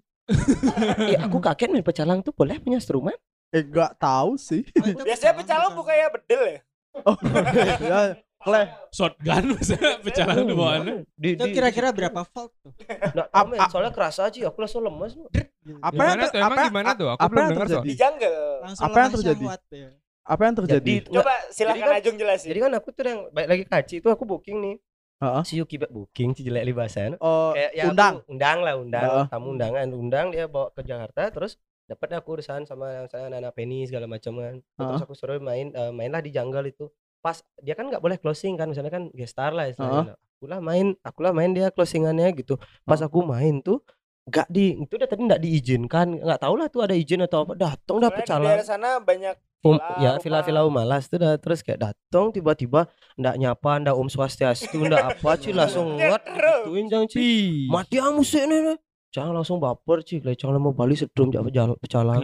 Aku kaget main pecalang tuh boleh punya instrumen? Enggak tahu sih. Biasanya pecalang bukannya bedel ya. Oh. Ya, Kleh. Shotgun misalnya pecalang di bawahnya. Itu kira-kira berapa volt tuh? Nggak tahu, men. Soalnya kerasa aja aku langsung lemes. Apa yang Gimana tuh? Emang gimana tuh? Aku apa belum yang dengar terjadi? Di Jungle. Langsung Apa yang lemah terjadi? syahwat ya. Apa yang terjadi? Coba silakan Jadi kan- Ajung jelasin. Jadi kan aku tuh yang balik lagi kaci itu aku booking nih. Heeh. Si Yuki booking si jelek libasan. Oh, Kayak ya undang. undang Heeh. tamu undangan, undang dia bawa ke Jakarta terus dapat aku urusan sama yang saya Nana Penny segala macam kan. Terus aku suruh mainlah di Jungle itu. Pas dia kan nggak boleh closing kan, misalnya kan guest star lah istilahnya. Akulah main dia closingannya gitu. Pas aku main tuh nggak itu udah tadi nggak diizinkan, nggak tahu lah tuh ada izin atau apa. Datang dah Soalnya di pecalang. daerah sana banyak Ya villa Umalas tuh dah terus kayak datang tiba-tiba ndak nyapa ndak Om Swastiastu ndak apa cuy langsung ngot gituin jang cuy mati amu sih nih jangan langsung baper cuy jangan mau Bali setrum jalan pecalang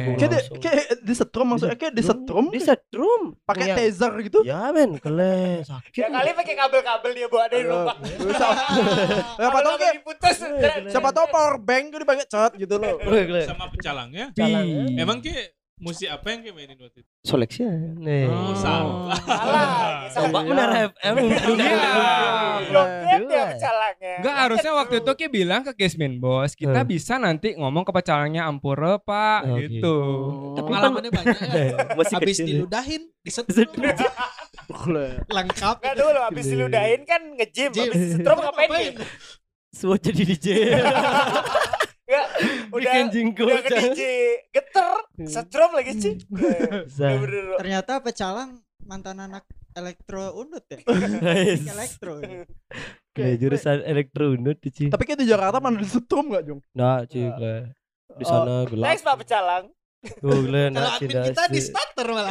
Kayak disetrum maksudnya kayak disetrum pakai Iya. taser gitu. Ya men kele sakit ya kali pakai kabel-kabel dia bawa dari rumah. Siapa tahu kayak diputus. siapa tahu power bank itu dipakai cat gitu loh. Sama pecalangnya. Pecalang. Emang ke musik apa yang kayak mainin waktu itu? Seleksi nih Oh, salah. coba benar FM Belum dia pecalangnya. Enggak, harusnya waktu itu Ki bilang ke Kismin bos, kita bisa nanti ngomong ke pecalangnya Ampura pak Oh, gitu. Tapi kan pengalamannya banyak ya. masih Habis kecil diludahin, disetrum. Lengkap. Enggak dulu habis diludahin kan nge-gym, Gym. habis setrum ngapain dia? semua jadi DJ Enggak, udah bikin jingkul udah ke DJ geter, setrum lagi sih. Bener-bener. Ternyata pecalang mantan anak elektro unut ya. Nice. Elektro. Kayak jurusan elektronut cuy. Tapi kayak di Jakarta mana disetrum enggak, Jung? Nah, cuy, di sana gelap. Thanks Pak Pecalang. Tuh, Glenn, Kalau admin kita di starter malah.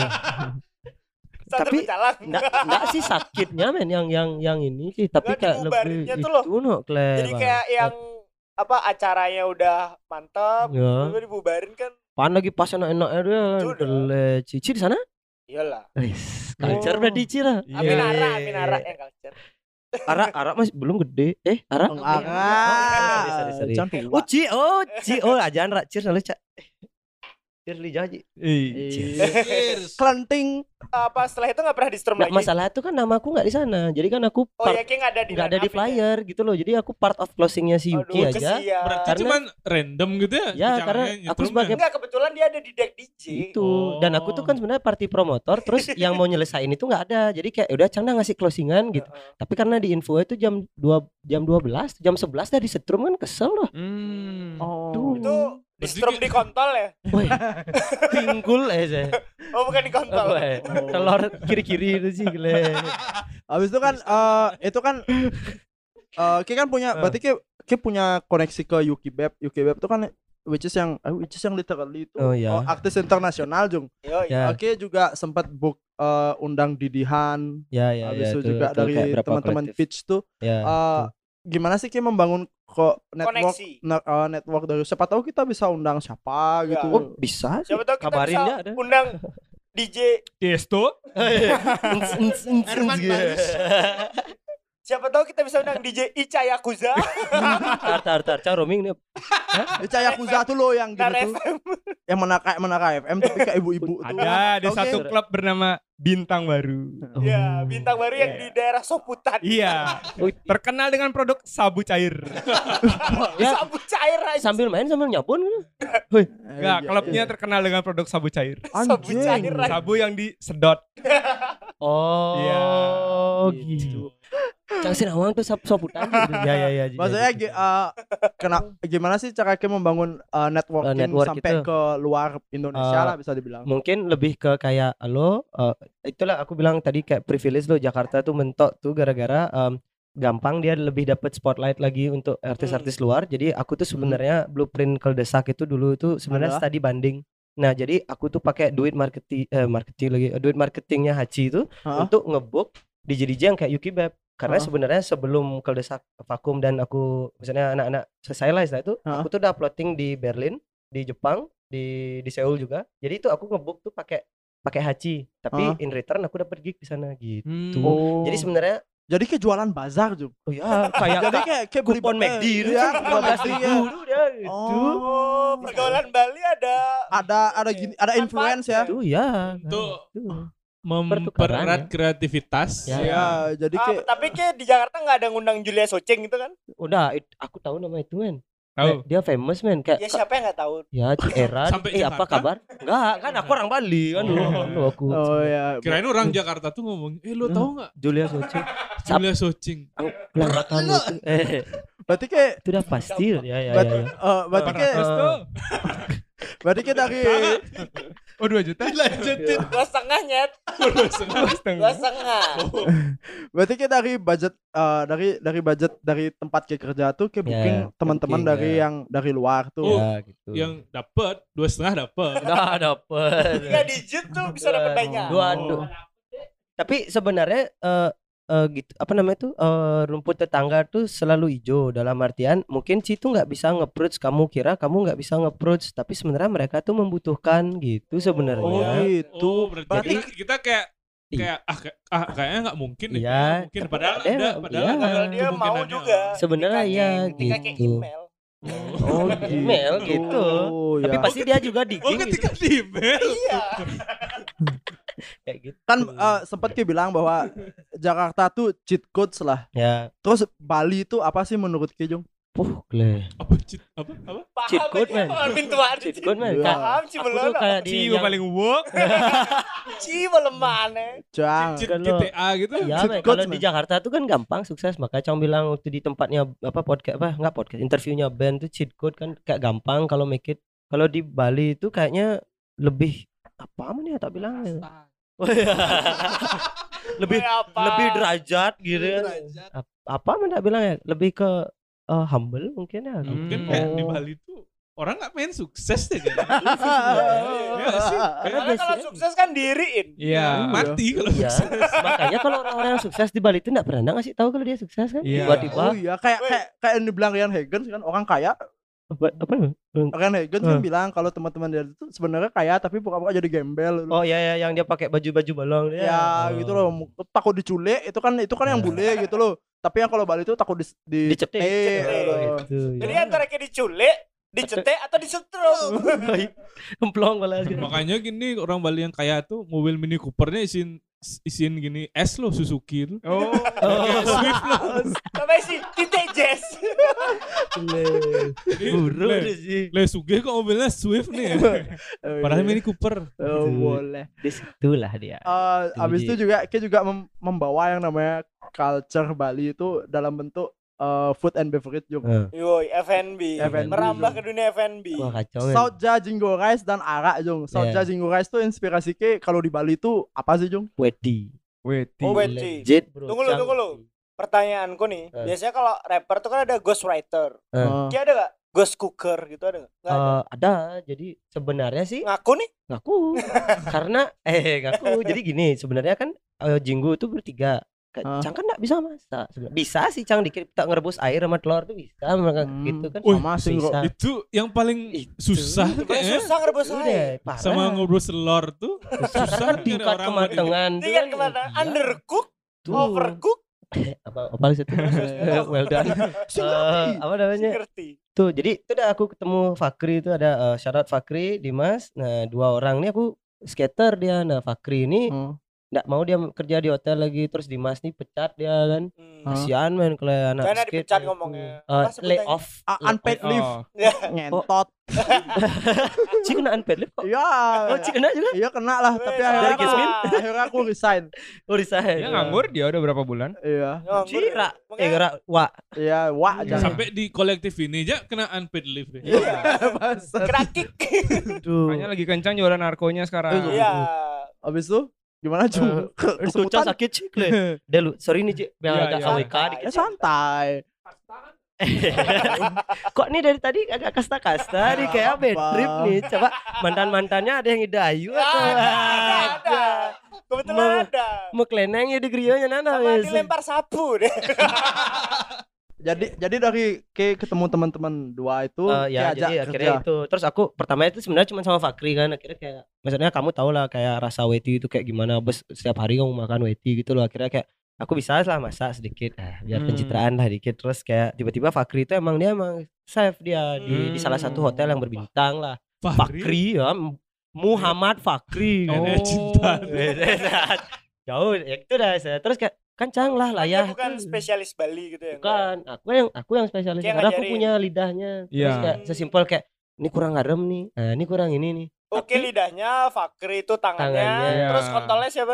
Satu Tapi, Pecalang. Enggak sih sakitnya men yang ini sih, tapi Nggak, kayak lebih dibubarinnya tuh loh. itu no, Glenn. Jadi kayak yang apa acaranya udah mantap, Ya. tiba dibubarin kan. Pan lagi pas enak-enaknya dia kan. Udah. Gele, Cici di sana? Iyalah. Wis, culture berarti Cici lah. Aminara yang culture. Arak masih belum gede. Arak. Sorry. Cantik. Ci, ajan rak cheers lalu Cak. Cheers li jaji. Kelenting. Apa setelah itu nggak pernah di-strum Nah, lagi? masalah itu kan namaku nggak di sana. Jadi kan aku Oh ya kayak nggak ada di nggak ada di line up ya? flyer gitu loh. Jadi aku part of closingnya si Yuki Aduh, aja. kesian. Berarti Karena- cuman random gitu ya? Ya, pecalangnya karena aku nyetrumnya? sebagai- Enggak, kebetulan dia ada di deck DJ. Itu. Dan aku tuh kan sebenarnya party promotor. Terus yang mau nyelesain itu nggak ada. Jadi kayak udah Cang dah ngasih closingan gitu. Tapi karena di info itu jam 12, jam 11 dah disetrum kan kesel loh. Oh. Itu di-strum di kontol ya? Woi, pinggul aja. Oh bukan di kontol. Telur kiri-kiri itu sih gile. Habis itu kan Ki kan punya berarti Ki punya koneksi ke Yuki Beb itu kan which is yang literally itu Oh, iya. artis internasional Jung. Yo, Ya. Oke juga sempat book undang Didihan. Ya Habis itu tuh, juga tuh kayak dari berapa teman-teman kolektif. pitch tuh Ya. gimana sih Ki membangun network Koneksi. network dari siapa tahu kita bisa undang siapa Ya. gitu. Oh, bisa sih. Siapa tahu kita Kabarin bisa dia ada. undang DJ. Tiesto. Herman Barus. Siapa tahu kita bisa undang DJ Ica Yakuza. Tar roaming nih. Ica Yakuza tuh lo yang gitu tuh. Yang menaka FM tapi kayak ibu-ibu tuh. Ada satu klub bernama Bintang Baru. Iya, Bintang Baru yang di daerah Soputan. Iya. Terkenal dengan produk sabu cair. Sabu cair aja. Sambil main sambil nyabun gitu. Enggak, klubnya terkenal dengan produk sabu cair. Sabu cair aja. Sabu yang disedot. Oh. Iya. Gitu. Cang Sinawang tuh soputan gitu. Ya. Maksudnya gimana sih cara kita membangun networking sampai itu ke luar Indonesia lah bisa dibilang. Mungkin lebih ke kayak itulah aku bilang tadi kayak privilege lo Jakarta tuh mentok tuh gara-gara gampang dia lebih dapat spotlight lagi untuk artis-artis luar. Jadi aku tuh sebenarnya blueprint Keldesak itu dulu tuh sebenarnya study banding. Nah, jadi aku tuh pakai duit marketingnya Haji itu untuk ngebook DJ yang kayak Yuki Beb. Karena sebenarnya sebelum Keldesak vakum dan aku misalnya anak-anak saya lah istilah itu, aku tuh udah uploading di Berlin, di Jepang, di Seoul juga. Jadi itu aku ngebook tuh pakai Haji, tapi in return aku dapat gig di sana gitu. Jadi sebenarnya kayak jualan bazar juga. Oh ya, kayak jadi kayak beli kupon McD itu ya, 15.000 dulu dia gitu. Oh, pergaulan Bali ada influence ya. Itu ya. Untuk mempererat kreativitas. Ya, jadi kayak tapi kayak di Jakarta nggak ada ngundang Julia Socing gitu kan? Udah, aku tahu nama itu men. Tahu. Dia famous men kayak. Ya siapa yang nggak tahu? Ya Cieran. Sampai apa kabar? Enggak, kan aku orang Bali kan dulu aku. Oh ya. Kirain orang Jakarta tuh ngomong, lo tahu nggak? Julia Socing. Julia Socing. Pelanggan itu. Berarti kayak itu udah pasti ya. Berarti kayak dari 2 juta Lanjutin. 2,5 nyet. 2,5. Berarti kayak dari budget dari budget dari tempat kayak kerja tuh kayak booking teman-teman dari yang dari luar tuh. Gitu. Yang dapat 2,5 dapat. Enggak dapat. 3 digit tuh bisa dapat banyak. Dua. Tapi sebenarnya gitu apa namanya tuh rumput tetangga tuh selalu hijau dalam artian mungkin situ nggak bisa nge-approach kamu kira kamu nggak bisa nge-approach tapi sebenarnya mereka tuh membutuhkan gitu sebenarnya. Oh gitu. Berarti kita kayaknya nggak mungkin deh. Iya. Mungkin padahal dia mau juga. Sebenarnya ya gitu. Email gitu. Tapi pasti dia juga digging. Ketika di email. Iya. Kayak gitu. Kan sempat kayak bilang bahwa Jakarta tuh cheat codes lah. Ya. Terus Bali itu apa sih menurut Kejong? Apa cheat code man. Cheat code man. Paham sih belum. Kayak di paling work. belum mana. Cheat GTA gitu. Ya, kalau di Jakarta tuh kan gampang sukses makanya Cang bilang waktu di tempatnya podcast interviewnya band tuh cheat code kan kayak gampang kalau make it. Kalau di Bali itu kayaknya lebih apa ya tak bilang lebih derajat gitu ya. Apa tak bilang ya lebih ke humble mungkin ya. Mungkin kayak di Bali tuh orang nggak pengen sukses deh kan. Karena kalau sukses kan diriin. Iya, mati kalau sukses. Makanya kalau orang-orang yang sukses di Bali itu enggak pernah ngasih tahu kalau dia sukses kan. Tiba-tiba. Oh iya, kayak yang dibilang Ryan Higgins kan orang kaya. Apa? Ryan Higgins kan bilang kalau teman-teman dia itu sebenarnya kaya tapi pura-pura jadi gembel. Oh iya yang dia pakai baju-baju bolong ya. Gitu loh, takut diculik itu kan yang bule gitu loh. Tapi yang kalau Bali itu takut dicetek. Gitu. Jadi antara kayak dicetek atau disetrum. Kemplong balas gitu. Makanya gini orang Bali yang kaya tuh mobil Mini Coopernya isiin gini es lo Suzuki lo. Swift lo. Sama isi titik jazz. Buru sih. Le sugih kok mobilnya Swift nih. Padahal Mini Cooper. Boleh. Disitulah dia. Abis itu juga kita juga membawa yang namanya culture Bali itu dalam bentuk food and beverage juga. Yoi, F&B. Merambah ke dunia F&B. Wah kacau. Sautja Jinggo Rice dan arak Jung. Sautja Jinggo Rice tuh inspirasi ke kalau di Bali tuh apa sih Jung? Wedi. Oh Wedi. Tunggu lu. Pertanyaanku nih, biasanya kalau rapper tuh kan ada ghostwriter. Kayak ada gak ghost cooker gitu ada gak? Ada. Jadi sebenarnya sih ngaku. Karena ngaku. Jadi gini, sebenarnya kan Jinggo itu bertiga. Cang kan gak bisa masak. Bisa sih Cang dikit tak ngerebus air sama telur tuh bisa gitu kan. Sama sih itu yang paling susah kayaknya. Susah ngerebus air. Sama ngerebus telur tuh susah kan tingkat kematangan. Undercook, overcook, apa sih itu? Well done. Apa namanya? Ngerti. Tuh, jadi itu udah aku ketemu Fakri itu ada shout out Fakri, Dimas. Nah, 2 orang ini aku skater dia. Nah, Fakri ini nggak mau dia kerja di hotel lagi, terus Dimas nih pecat dia kan. Kasihan men kalau anak Karena skate. dipecat ngomongnya. Lay off. Unpaid leave. Ngentot. Cik kena unpaid leave kok? Iya. Oh, Cik kena juga? Iya kena lah, tapi Dari Kismin? akhirnya aku resign. Oh, resign. Dia nganggur dia udah berapa bulan? Iya. Cira. Wak. Iya, wah jangan. Sampai di kolektif ini aja kena unpaid leave. Kena kick. Makanya lagi kencang jualan narkonya sekarang. Iya. Abis itu gimana Cung? Itu Cak sakit Cik. Dia lu, sorry nih Cik, biar agak AWK dikit. Ya santai. Kok nih dari tadi agak kasta-kasta nih kayak bad trip nih. Coba mantan-mantannya ada yang Idayu atau Ada. Kebetulan ada. mau kleneng ya di grionya nana. Sama dilempar sapu deh. Jadi dari ketemu teman-teman 2 itu ya jadi akhirnya itu. Terus aku pertama itu sebenarnya cuma sama Fakri kan. Akhirnya kayak maksudnya kamu tahu lah kayak rasa weti itu kayak gimana. Bos setiap hari kamu makan weti gitu loh. Akhirnya kayak aku bisa lah masak sedikit biar pencitraan lah dikit. Terus kayak tiba-tiba Fakri itu emang chef dia di salah satu hotel yang berbintang lah. Fakri ya, Muhammad Fakri. Cinta. Jauh ya itu dah saya. Terus kayak kencang lah Dia ya. bukan spesialis Bali gitu ya. Bukan, aku yang spesialis Kayak karena aku ngajarin. punya lidahnya. Terus Iya. kayak sesimpel kayak ini kurang garam nih. Nah, ini kurang ini nih. Oke, lidahnya, Fakri itu tangannya. Tangannya. Terus kontolnya siapa?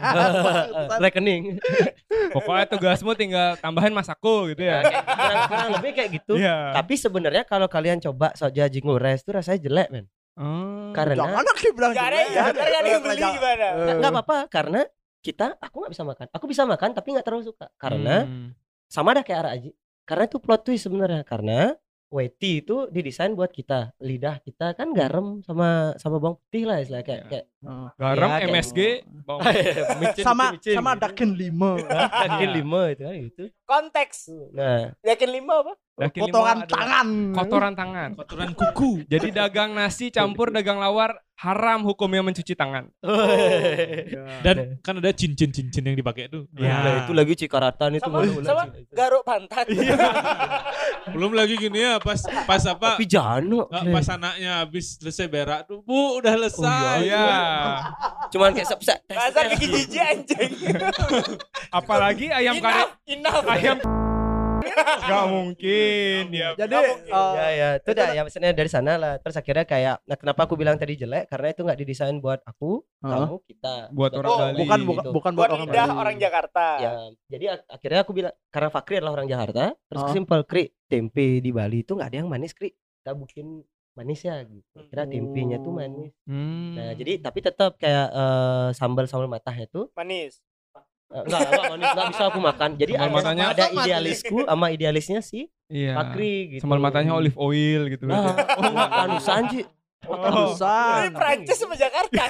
Rekening. Pokoknya tugasmu tinggal tambahin masaku gitu ya. Kurang lebih kayak gitu. Iya. Tapi sebenarnya kalau kalian coba soja jingle rice itu rasanya jelek, men. Karena Jangan aku bilang Gak ada yang beli gimana? enggak apa-apa karena aku nggak bisa makan. Aku bisa makan tapi nggak terlalu suka. Karena sama ada kayak Ara Aji. Karena itu plot twist sebenarnya. Karena weti itu didesain buat kita. Lidah kita kan garam sama bawang putih lah istilahnya kayak garam, ya, kayak- MSG, bawang micin, sama Dakin 5. Dakin 5 itu kan gitu. Konteks. Nah, Yakin 5 apa? Dakin Kotoran lima adalah tangan. kotoran tangan. Kotoran kuku. Jadi dagang nasi campur dagang lawar haram hukumnya mencuci tangan. Dan kan ada cincin-cincin yang dipakai tuh. nah, itu lagi cikaratan itu Sama garuk pantat. Belum lagi gini ya pas apa? Tapi jano. Pas anaknya habis selesai berak tuh, Bu, udah selesai. Iya. Cuman kayak sepset. Masa bikin jijik anjing. Apalagi ayam kari Enough. ayam Gak mungkin ya. Jadi Ya itu dah ya maksudnya dari sana lah. Terus akhirnya kayak kenapa aku bilang tadi jelek karena itu nggak didesain buat aku, kamu, kita. Buat orang Oh, Bali. bukan gitu. bukan Buat buat orang lidah Bali. orang Jakarta. Ya, jadi akhirnya aku bilang karena Fakri adalah orang Jakarta, terus Ah. simpel Kri, tempe di Bali itu nggak ada yang manis Kri. Kita bikin manis ya gitu. Kira tempenya tuh manis. Nah, jadi tapi tetap kayak sambal matahnya tuh Manis. enggak manis, enggak bisa aku makan. Jadi Sambal matanya- ada idealisku sama idealisnya si Iya. Fakri gitu. Sambal matanya olive oil gitu. Nah, oh enggak panusan Ji. Oh. Busan. Ini Prancis sama Jakarta.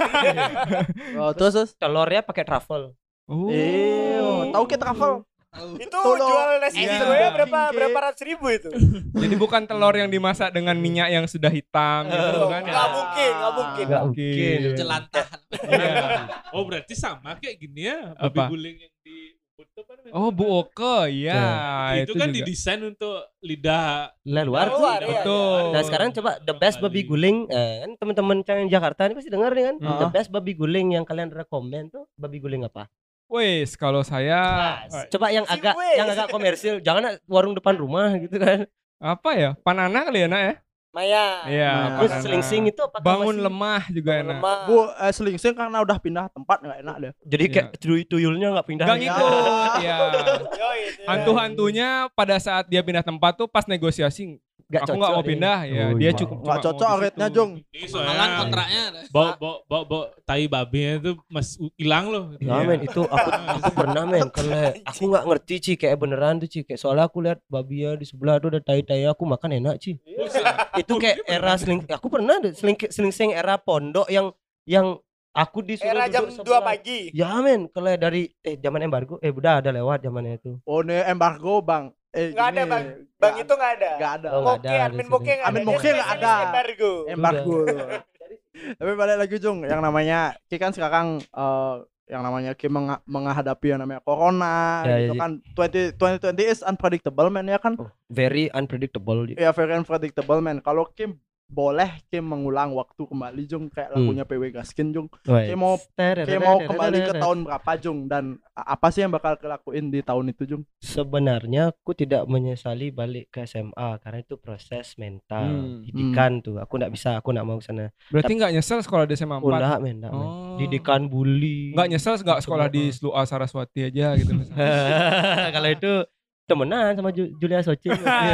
Oh, terus Telurnya pakai truffle. Oh. tahu kita travel. Itu Tolong. jual nasi Iya. gitu ya berapa Tinggi. ratus ribu itu? Jadi bukan telur yang dimasak dengan minyak yang sudah hitam gitu kan ya. Nggak mungkin, nggak mungkin. Enggak mungkin. Jelantah. Iya. Oh, berarti sama kayak gini ya, babi Apa? guling yang di Ubud tuh apa namanya? Oh, Bu Oke, ya. itu kan juga. didesain untuk lidah. Luar tuh. Luar, iya, Betul. Nah sekarang coba the best babi guling kan teman-teman yang Jakarta ini pasti dengar nih kan the best babi guling yang kalian rekomen tuh babi guling apa? Wes, kalau saya Coba yang Si agak Wes. yang agak komersil, jangan warung depan rumah gitu kan. apa ya? Panana kali ya, Nak ya? Maya. Iya, Terus panana. selingsing itu apakah Bangun masih- lemah juga enak. Lemah. Bu, selingsing karena udah pindah tempat nggak enak deh. Jadi kayak tuyulnya nggak pindah. Gak ngikut, ya. Yoi, itu ya. Hantu-hantunya pada saat dia pindah tempat tuh pas negosiasi, aku nggak mau pindah ya. Oh, Dia iya. cukup Nggak cuma cocok mau di rate-nya, situ. Jong. Ini Malan soalnya kontraknya. bau tai babinya itu hilang loh. Ya men itu aku pernah men kalau aku nggak ngerti Ci kayak beneran tuh Ci kayak soalnya aku lihat babinya di sebelah tuh ada tai-tai aku makan enak Ci. Itu kayak era aku pernah deh selingsing era pondok yang aku disuruh Era jam duduk 2 sebelah. pagi. Ya men kalau dari zaman embargo udah ada lewat zamannya itu. Oh, ini embargo, Bang. Nggak ada, gini. Bang. Bang itu nggak ada. Nggak ada. Oh, nggak Moke, ada admin di Moke sini. nggak ada. Admin Dia Moke nggak spesialis ada. Embargo. Embargo. Tapi balik lagi Jung, yang namanya Ki kan sekarang yang namanya Kim menghadapi yang namanya corona Ya, gitu kan. 2020 is unpredictable man ya kan. Very unpredictable. Ya very unpredictable man. Kalau Kim boleh Kim mengulang waktu kembali Jung kayak lagunya PW Gaskin Jung. Kim mau kembali ke tahun berapa Jung dan apa sih yang bakal kelakuin di tahun itu Jung? Sebenarnya aku tidak menyesali balik ke SMA karena itu proses mental didikan tuh. Aku nggak mau ke sana. Berarti nggak nyesel sekolah di SMA 4? Enggak men. Didikan bully. Nggak nyesel nggak sekolah di SLUA Saraswati aja gitu Kalau itu temenan sama Julia Soci.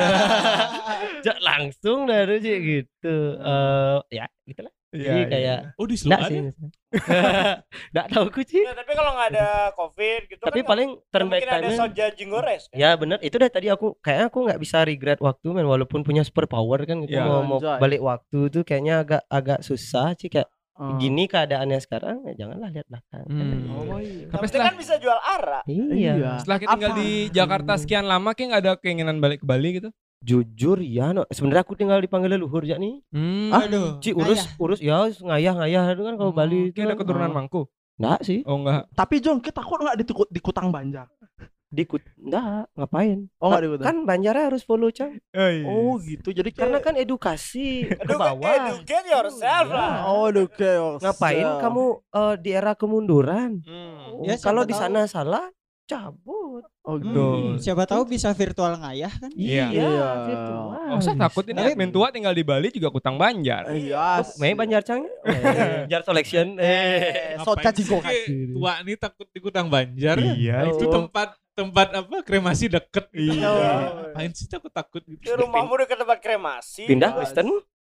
Langsung dari gitu. Ya gitulah. Jadi kayak di enggak SLUA sih. Enggak tahu aku sih. Tapi kalau nggak ada COVID gitu Tapi kan paling turn back mungkin ada time. Soja Jinggores kan? Ya benar, itu dah tadi aku nggak bisa regret waktu men, walaupun punya super power kan gitu. Ya, mau balik waktu tuh kayaknya agak susah sih kayak gini keadaannya sekarang, ya janganlah lihat belakang. Tapi kan bisa jual arak. Iya. Setelah kita tinggal di Jakarta sekian lama kayak nggak ada keinginan balik ke Bali gitu? Jujur ya, sebenarnya aku tinggal dipanggil leluhur ya nih. Aduh. Ci urus ya ngayah itu kan kalau Bali itu Kayak ada kan. keturunan Mangku? Enggak sih. Oh enggak. Tapi Jong kita kok nggak di Kutang Banjar? Enggak, ngapain? Oh nggak di Kutang. Kan Banjarnya harus follow Cang. Oh gitu. Jadi Karena kan edukasi ke bawah. Educate yourself lah. Oh educate. Ngapain kamu di era kemunduran? Ya, Kalau siapa di tahu. sana salah, cabut. Oh gitu. Siapa tahu bisa virtual ngayah kan? Iya. virtual. Nggak usah takut ini admin tua tinggal di Bali juga Kutang Banjar. Iya. Main Banjar Cang. Banjar selection. Soca Cingko. Tua nih takut di Kutang Banjar. Iya, Itu tempat apa kremasi deket. Iya. Ngapain sih takut gitu? Di rumahmu dekat tempat kremasi. Pindah Mas. Kristen.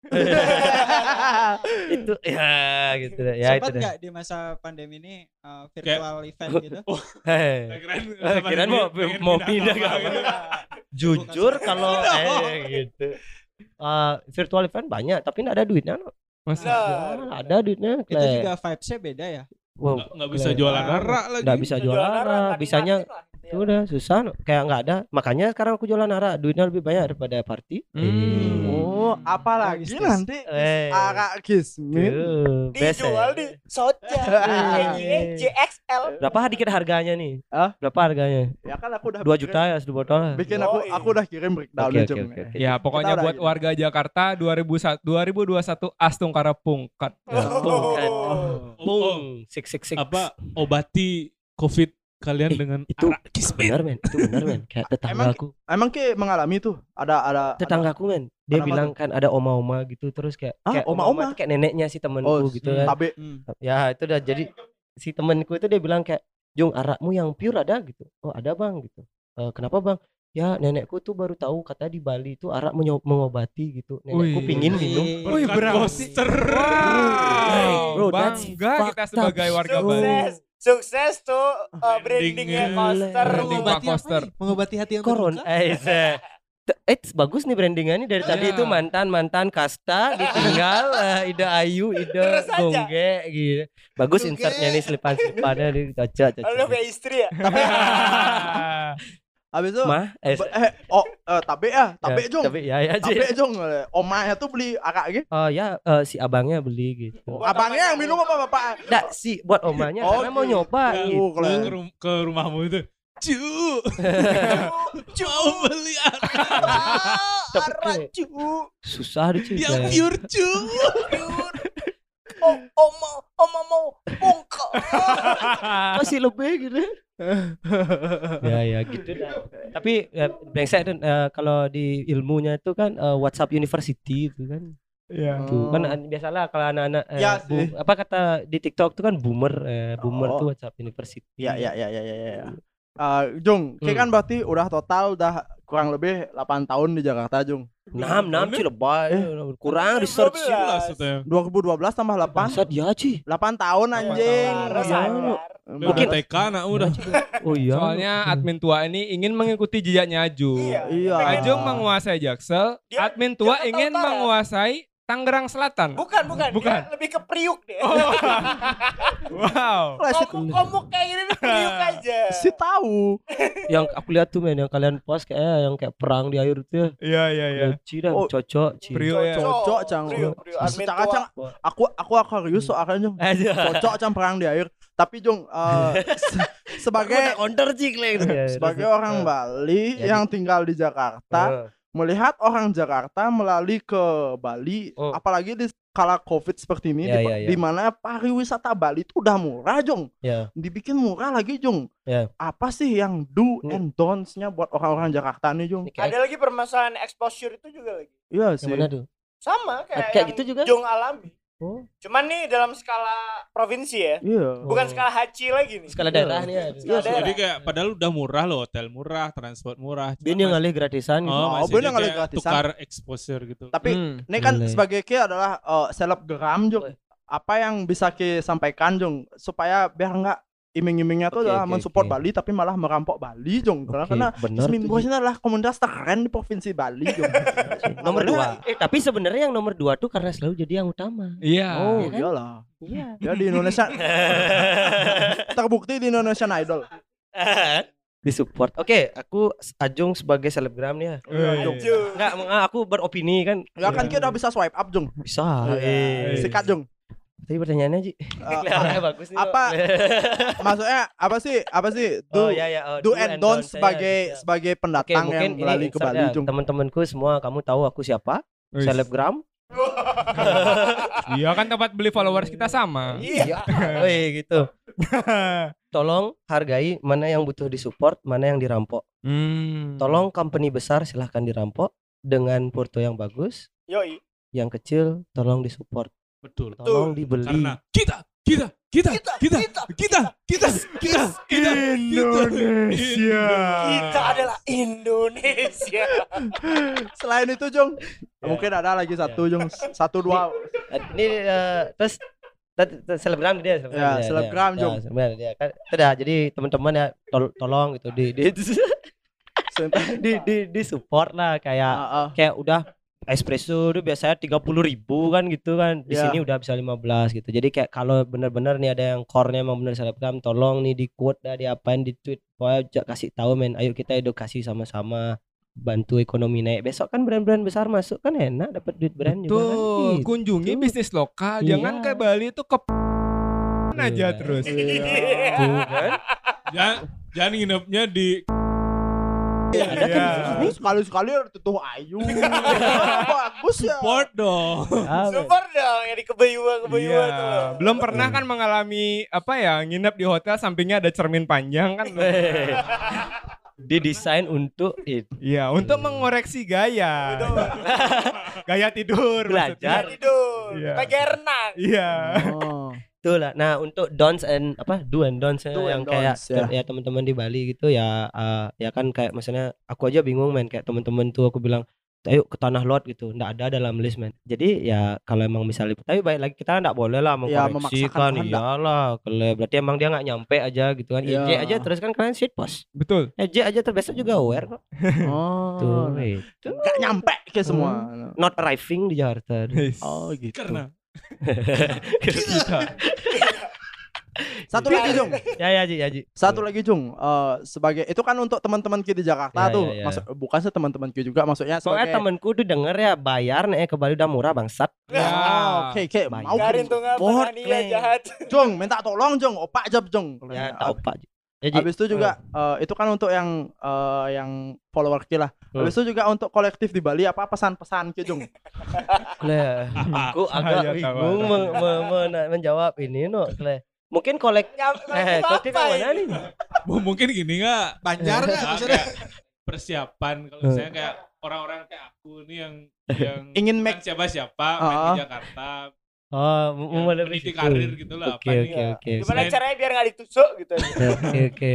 Itu ya gitu deh. Ya Sempat itu deh. nggak di masa pandemi ini virtual event gitu? Hei. Kirain mau pindah ke apa? Jujur kalau gitu. Virtual event banyak tapi enggak ada duitnya. Ada duitnya. Itu juga vibes-nya beda ya. Wow, Nggak bisa jualan arak lagi. nggak bisa jualan arak, bisanya itu udah susah, kayak nggak ada. Makanya sekarang aku jualan arak, duitnya lebih banyak daripada party. Oh, apalagi nanti arak Kismin dijual di Soja JXL. Berapa dikit harganya nih? Berapa harganya? Ya kan aku udah 2 juta ya satu botol. bikin aku udah kirim breakdown Oke, Jong. oke. Ya pokoknya Kita buat udah warga Jakarta 2021 Astungkara Pungkat. Pung, 666. Apa obati COVID kalian dengan itu arak Kismin? benar men. Kayak tetanggaku. Emang Ki mengalami tuh ada Tetanggaku men. Dia Kenapa bilang kan ada oma-oma gitu terus kayak oma-oma? tuh kayak neneknya si temenku gitu kan. Tapi Ya itu udah jadi si temenku itu dia bilang kayak Jung arakmu yang pure ada gitu. Oh ada bang gitu. Kenapa bang? Ya nenekku tuh baru tahu kata di Bali itu arak mengobati gitu. Nenekku pingin minum. Wih berarti. Wow. Bro, that's Bangga kita fucked up. sebagai warga Bali. Sukses tuh brandingnya Coaster. Branding Pak Koster. Mengobati hati yang Koron. Bagus nih brandingannya dari tadi itu mantan kasta ditinggal Ida Ayu, Ida Terus aja. Gongge gitu. Bagus insertnya nih selipan-selipannya cocok. Lalu kayak istri ya. habis itu Mah, tabe Jong. Tapi ya Tabe Jong. Omahnya tuh beli arak gitu. ya si abangnya beli gitu. Abangnya yang minum apa bapak? Enggak sih buat omanya karena mau nyoba gitu. Ke rumahmu itu. Mau beli arak. Arak cu. Susah deh cuy. Yang pure cu. Oma mau bongkar. Masih lebih gitu. ya gitu dah. Tapi brengsek tuh kalau di ilmunya itu kan WhatsApp University itu kan. Iya. Tuh kan biasalah kalau anak-anak Ya sih. apa kata di TikTok tuh kan boomer Oh. tuh WhatsApp University. Ya. Jung, Ki kan berarti udah total udah kurang lebih 8 tahun di Jakarta Jung. 6 sih lebay. Kurang research. 12 2012 tambah 8. Bangsat ya Ci. 8 tahun anjing. Mungkin Mungkin TK anak udah. Oh iya. Soalnya admin tua ini ingin mengikuti jejaknya Ajung. Iya. Ajung menguasai Jaksel, admin tua Jakarta ingin Utara. menguasai Tangerang Selatan. Bukan. Bukan. Dia lebih ke Priuk deh. Wow. Komuk kayak gini nih Priuk aja. Si tahu. Yang aku lihat tuh men yang kalian post kayak yang kayak perang di air tuh. Iya. Ci dah Oh. cocok Ci. Priuk ya. Cocok Cang. Priuk. Admin Secara tua. Cang, aku Jung. Aja. Cocok Cang perang di air. Tapi Jung sebagai counter sebagai orang Bali yang tinggal di Jakarta, melihat orang Jakarta melalui ke Bali, apalagi di kala Covid seperti ini, di mana pariwisata Bali itu udah murah, Jung. Dibikin murah lagi, Jung. Apa sih yang do and don'ts-nya buat orang-orang Jakarta nih, Jung? Ada lagi permasalahan exposure itu juga lagi. Iya sih. Sama kayak yang gitu juga. Jung alami. Cuman nih dalam skala provinsi ya. Bukan skala haji lagi nih. Skala daerah nih ya. Jadi kayak padahal udah murah loh, hotel murah, transport murah. Ini yang ngalih gratisan gitu. Bener ngalih gratisan. Tukar exposure gitu. Tapi ini kan sebagai Ki adalah selebgram, Jung. Apa yang bisa Ki sampaikan, Jung, supaya biar enggak iming-imingnya tuh adalah mensupport Bali tapi malah merampok Bali, Jung. Karena Kismin Boys ini adalah komunitas terkeren di provinsi Bali, Jung. Nomor 2. Tapi sebenarnya yang nomor 2 tuh karena selalu jadi yang utama. Iya. Oh, iyalah. Iya. Ya di Indonesia terbukti di Indonesian Idol. Disupport. Oke, aku Ajung sebagai selebgram nih ya. Enggak, aku beropini kan. Ya kan kita udah bisa swipe up, Jung. Bisa. Sikat, Jung. Tapi pertanyaannya Ji. Bagus nih. Apa maksudnya apa sih do and don't sebagai pendatang yang melalui ke Bali, Jung. Teman-temanku semua kamu tahu aku siapa? Selebgram. Iya kan tempat beli followers kita sama. Iya. Gitu. Tolong hargai mana yang butuh disupport, mana yang dirampok. Tolong company besar silahkan dirampok dengan porto yang bagus. Yoi. Yang kecil tolong disupport. Betul. Tolong dibeli. Karena kita Indonesia. Kita adalah Indonesia. Selain itu, Jung, mungkin ada lagi satu, Jung. 1 2. Ini terus selebgram dia. Selebgram, Jung. Dia kan. Jadi teman-teman ya tolong gitu di support lah kayak udah espresso tuh biasanya 30.000 kan gitu kan. Di sini udah bisa 15 gitu. Jadi kayak kalau bener-bener nih ada yang core-nya emang bener selebgram, tolong nih di quote dah, diapain, di tweet. Pokoknya kasih tahu men, ayo kita edukasi sama-sama, bantu ekonomi naik. Besok kan brand-brand besar masuk kan enak, dapat duit brand juga kan. Gitu. Kunjungi bisnis lokal, jangan kayak Bali itu aja terus. Kan? Jangan nginepnya di ada kan sekali-sekali tutup ayu. Bagus ya. Support dong yang di Kebayuan tuh. Belum pernah kan mengalami nginep di hotel sampingnya ada cermin panjang kan. Didesain untuk itu. Iya, untuk mengoreksi gaya. Gaya tidur, belajar tidur. Pakai renang. Iya. Betul lah. Nah, untuk don'ts and do and don'ts yang kayak ya teman-teman di Bali gitu ya kan kayak misalnya aku aja bingung men, kayak teman-teman tuh aku bilang ayo ke Tanah Lot gitu, enggak ada dalam list men. Jadi ya kalau emang misalnya tapi baik lagi kita enggak boleh lah mengkoreksi kan, iyalah. Kalau berarti emang dia enggak nyampe aja gitu kan. EJ aja terus kan kalian shit post. Betul. EJ aja terbesar juga aware kok. Tuh itu enggak nyampe ke semua. Not arriving di Jakarta. Oh gitu. Karena Satu lagi, Jung. Ya Ji. Satu lagi, Jung. Sebagai itu kan untuk teman-teman Ki di Jakarta tuh. Maksud bukan sih teman-teman Ki juga, maksudnya soalnya temanku tuh denger ya bayar nih ke Bali udah murah bangsat. Oke, mau garin tuh ngapain jahat. Jung, minta tolong, Jung. Opak jab, Jung. Ya, tak opak. Habis itu juga itu kan untuk yang follower Ki lah. Habis itu juga untuk kolektif di Bali apa pesan-pesan Ki, Jung? Aku agak bingung menjawab ini mungkin kolektif yang mana nih? Mungkin gini nggak? Banjar nggak maksudnya? Persiapan kalau misalnya kayak orang-orang kayak aku nih yang ingin make siapa-siapa main di Jakarta. Meniti karir gitu lah. Oke. Gimana caranya biar nggak ditusuk gitu? Oke.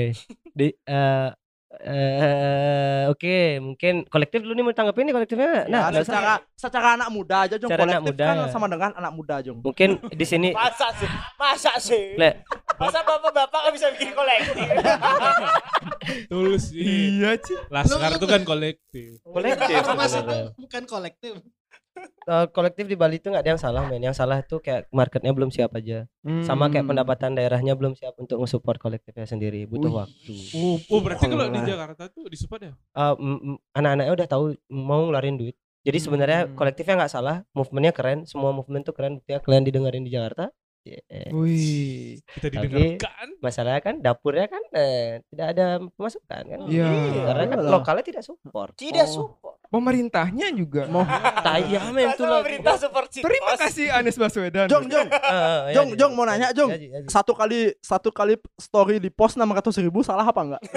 Oke, mungkin kolektif dulu nih mau tanggapin nih kolektifnya. Nah, secara anak muda aja, Jung. Kolektif muda, kan sama dengan anak muda, Jung. Mungkin di sini masa sih? Masa bapak-bapak nggak bisa bikin kolektif? Tulus sih. Iya, Ci. Laskar itu kan kolektif. Masa bukan kolektif. Kolektif di Bali itu nggak ada yang salah men, yang salah itu kayak marketnya belum siap aja, sama kayak pendapatan daerahnya belum siap untuk nge-support kolektifnya sendiri, butuh waktu. Berarti kalau di Jakarta tuh disupport ya? Anak-anaknya udah tahu mau ngeluarin duit, jadi sebenarnya kolektifnya nggak salah, movementnya keren, semua movement tuh keren, buktinya kalian didengarin di Jakarta. Wih, Kita Tapi didengarkan. masalahnya kan dapurnya kan tidak ada pemasukan kan. Iya. Karena kan Iyalah. lokalnya tidak support. Tidak support. Pemerintahnya juga. Tayang men Masa tuh lagi. pemerintah support Citos. Terima kasih Anies Baswedan. Jong Jong mau nanya Jong. Iya. Satu kali story di post 600.000 salah apa enggak?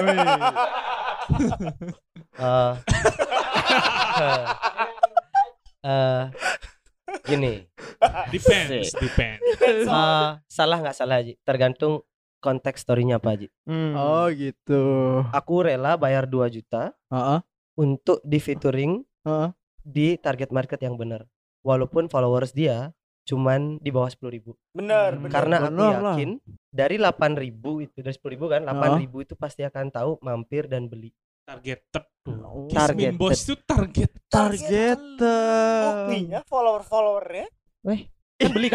Gini, Depends. salah nggak salah Ji, tergantung konteks story-nya apa Ji. Oh gitu. Aku rela bayar 2 juta Heeh. untuk di featuring Heeh. di target market yang benar, walaupun followers dia cuman di bawah 10.000. Bener. Karena aku Bener lah. yakin dari 8.000 itu, dari 10.000 kan, 8.000 itu pasti akan tahu, mampir dan beli. Targeted. Targeted. Kismin Boys itu target. Targeted. Buktinya followernya. Kan beli.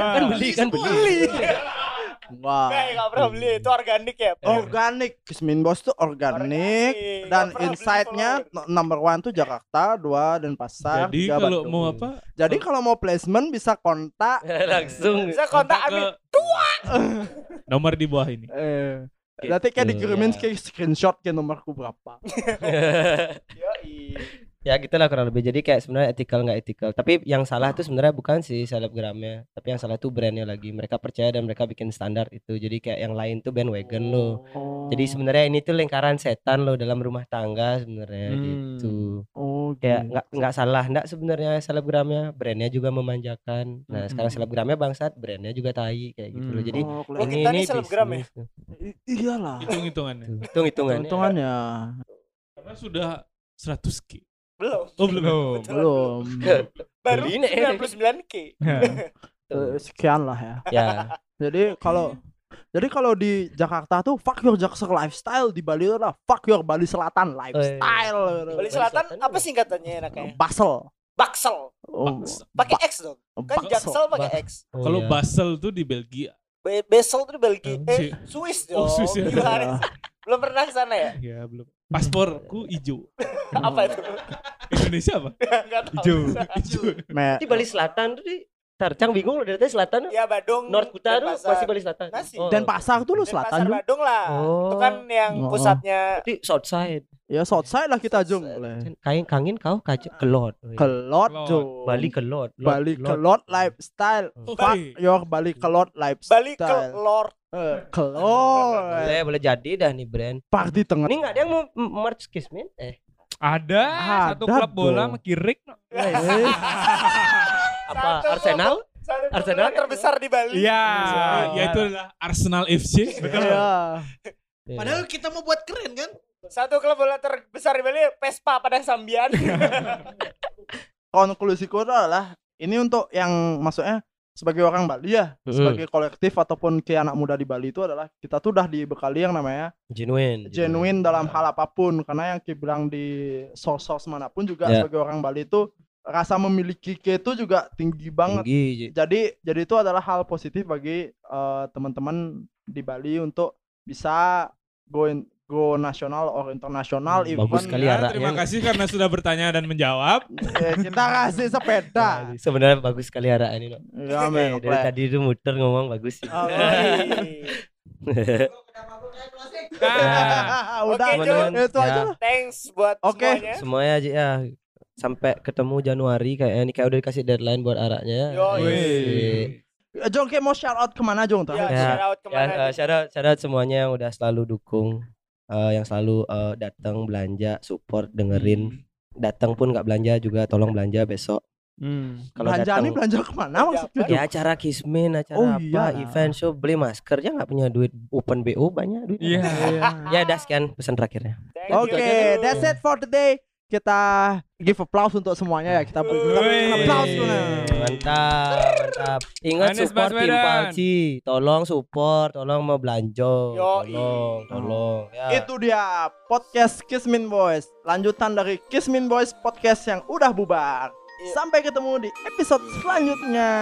Wah. Nggak pernah beli, itu organik ya. Organik. Kismin Boys tuh organik dan Nggak pernah beli insight-nya follower. number 1 tuh Jakarta, 2 Denpasar, Jadi 3 kalau Bandung. mau apa? Jadi kalau mau placement bisa kontak. Langsung. Bisa kontak Kontak Amin. ke nomor di bawah ini. Nanti kayak Gitu, dikirimin ya. kayak screenshot ke nomorku berapa. Yoi. Ya gitulah kurang lebih. Jadi kayak sebenarnya ethical nggak ethical. Tapi yang salah tuh sebenarnya bukan si selebgramnya, tapi yang salah tuh brandnya lagi. Mereka percaya dan mereka bikin standar itu. Jadi kayak yang lain tuh bandwagon loh. Jadi sebenarnya ini tuh lingkaran setan loh dalam rumah tangga sebenarnya gitu. Kayak nggak salah, nggak sebenarnya selebgramnya, brandnya juga memanjakan. Nah sekarang selebgramnya bangsat, brandnya juga tai kayak gitu loh. Jadi Kita nih selebgram ya? Iyalah. Hitung-hitungannya. hitung-hitungannya. Hitungannya Karena sudah 100K. Belum. Oh belum. Betul. belum. Baru Beli nih. 99K. Sekian lah ya. Ya. Jadi kalau di Jakarta tuh fuck your Jakarta lifestyle, di Bali itu adalah fuck your Bali Selatan lifestyle. Bali Selatan apa singkatannya enaknya? Basel. Baksel. Oh, Pakai X dong. Kan Baksel. Jaksel pakai X. Oh, Kalau iya. Basel tuh di Belgia. Basel tuh di Belgia. Si- Swiss Oh, dong. Swiss ya. Gimana sih? Belum pernah ke sana ya? Ya belum. Pasporku hijau. Apa itu? Indonesia apa? Enggak tahu. Hijau. Hijau. Di Bali Selatan tuh di Tarcang bingung loh dari selatan. Ya Badung. North Kuta tuh Denpasar. masih Bali Selatan. Masih. Denpasar tuh lu Denpasar, selatan Jung. Badung lah. Oh. Itu kan yang Oh. pusatnya. Berarti Southside. Ya Southside lah kita Jung. Kain kangin kau kelot. Kelot Kelot. Jung. Bali kelot. Bali kelot lifestyle. Fuck your Bali kelot lifestyle. Bali ke Lord. Kelot. Boleh jadi dah nih brand. Party tengah. Ini nggak ada yang mau merch Kismin? Ada satu Ada klub bola dong. sama Kirik. Apa Satu Arsenal? Satu Arsenal klub terbesar di Bali. Iya, yaitu adalah Arsenal FC. Betul. Iya. Padahal kita mau buat keren kan? Satu klub bola terbesar di Bali, Vespa pada Sambian. Konklusiku adalah ini untuk yang maksudnya sebagai orang Bali ya, sebagai kolektif ataupun ke anak muda di Bali itu adalah kita tuh udah dibekali yang namanya genuine dalam hal apapun, karena yang bilang di source manapun juga sebagai orang Bali itu rasa memiliki itu juga tinggi banget. Jadi itu adalah hal positif bagi teman-teman di Bali untuk bisa go nasional or internasional event. Bagus sekali Ya, arahnya. terima kasih karena sudah bertanya dan menjawab. Kita kasih sepeda. Sebenarnya bagus sekali arah ini. Ya, men, Dari tadi itu muter ngomong bagus sih. Udah Oke, Jun. itu aja lah. Thanks buat semuanya. Semuanya aja ya. Sampai ketemu Januari kayaknya ini kayak udah dikasih deadline buat araknya. Jong kayak mau shout out kemana Jong? Shout out kemana? Shout out semuanya yang udah selalu dukung, yang selalu datang belanja, support, dengerin. Datang pun nggak belanja juga tolong belanja besok. Kalau Belanja datang ini belanja kemana maksudnya? ya acara Kismin, acara event show, beli masker aja nggak punya duit, open BO banyak duit. Iya. Ya udah sekian pesan terakhirnya. Oke, that's it for today. Kita give applause untuk semuanya ya. Kita berikan applause. Mantap. Ingat Anies support tim Baswedan. Palci. Tolong support, tolong mau belanja. Yoi. Tolong. Ya. Itu dia podcast Kismin Boys. Lanjutan dari Kismin Boys podcast yang udah bubar. Sampai ketemu di episode selanjutnya.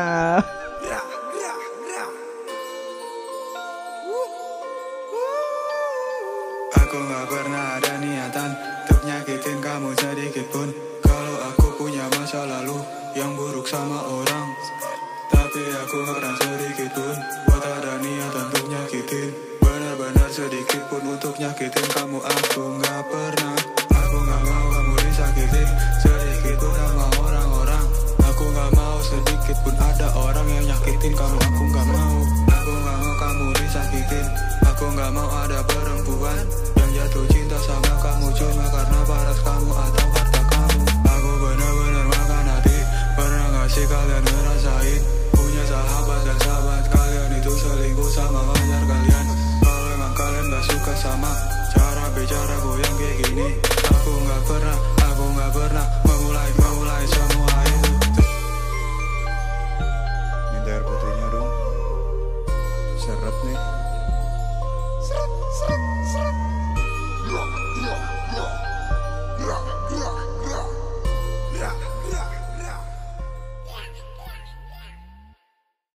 Aku gak pernah ada niatan untuk nyakitin kamu sedikit pun. Kalau aku punya masa lalu yang buruk sama orang, tapi aku harap sedikit pun buat ada niatan untuk nyakitin kamu. Aku gak pernah, aku gak mau kamu disakitin sedikit pun sama orang-orang. Aku gak mau sedikit pun ada orang yang nyakitin kamu. Aku gak mau kamu disakitin. Aku gak mau ada perempuan yang jatuh cinta sama kamu cuma karena paras kamu atau harta kamu. Aku bener-bener makan hati, pernah gak sih kalian ngerasain punya sahabat dan sahabat kalian itu selingkuh sama pacar kalian? Kalau emang kalian gak suka sama cara bicaraku yang kayak gini, aku gak pernah memulai semua itu. Minta air putihnya dong. Seret nih. Seret.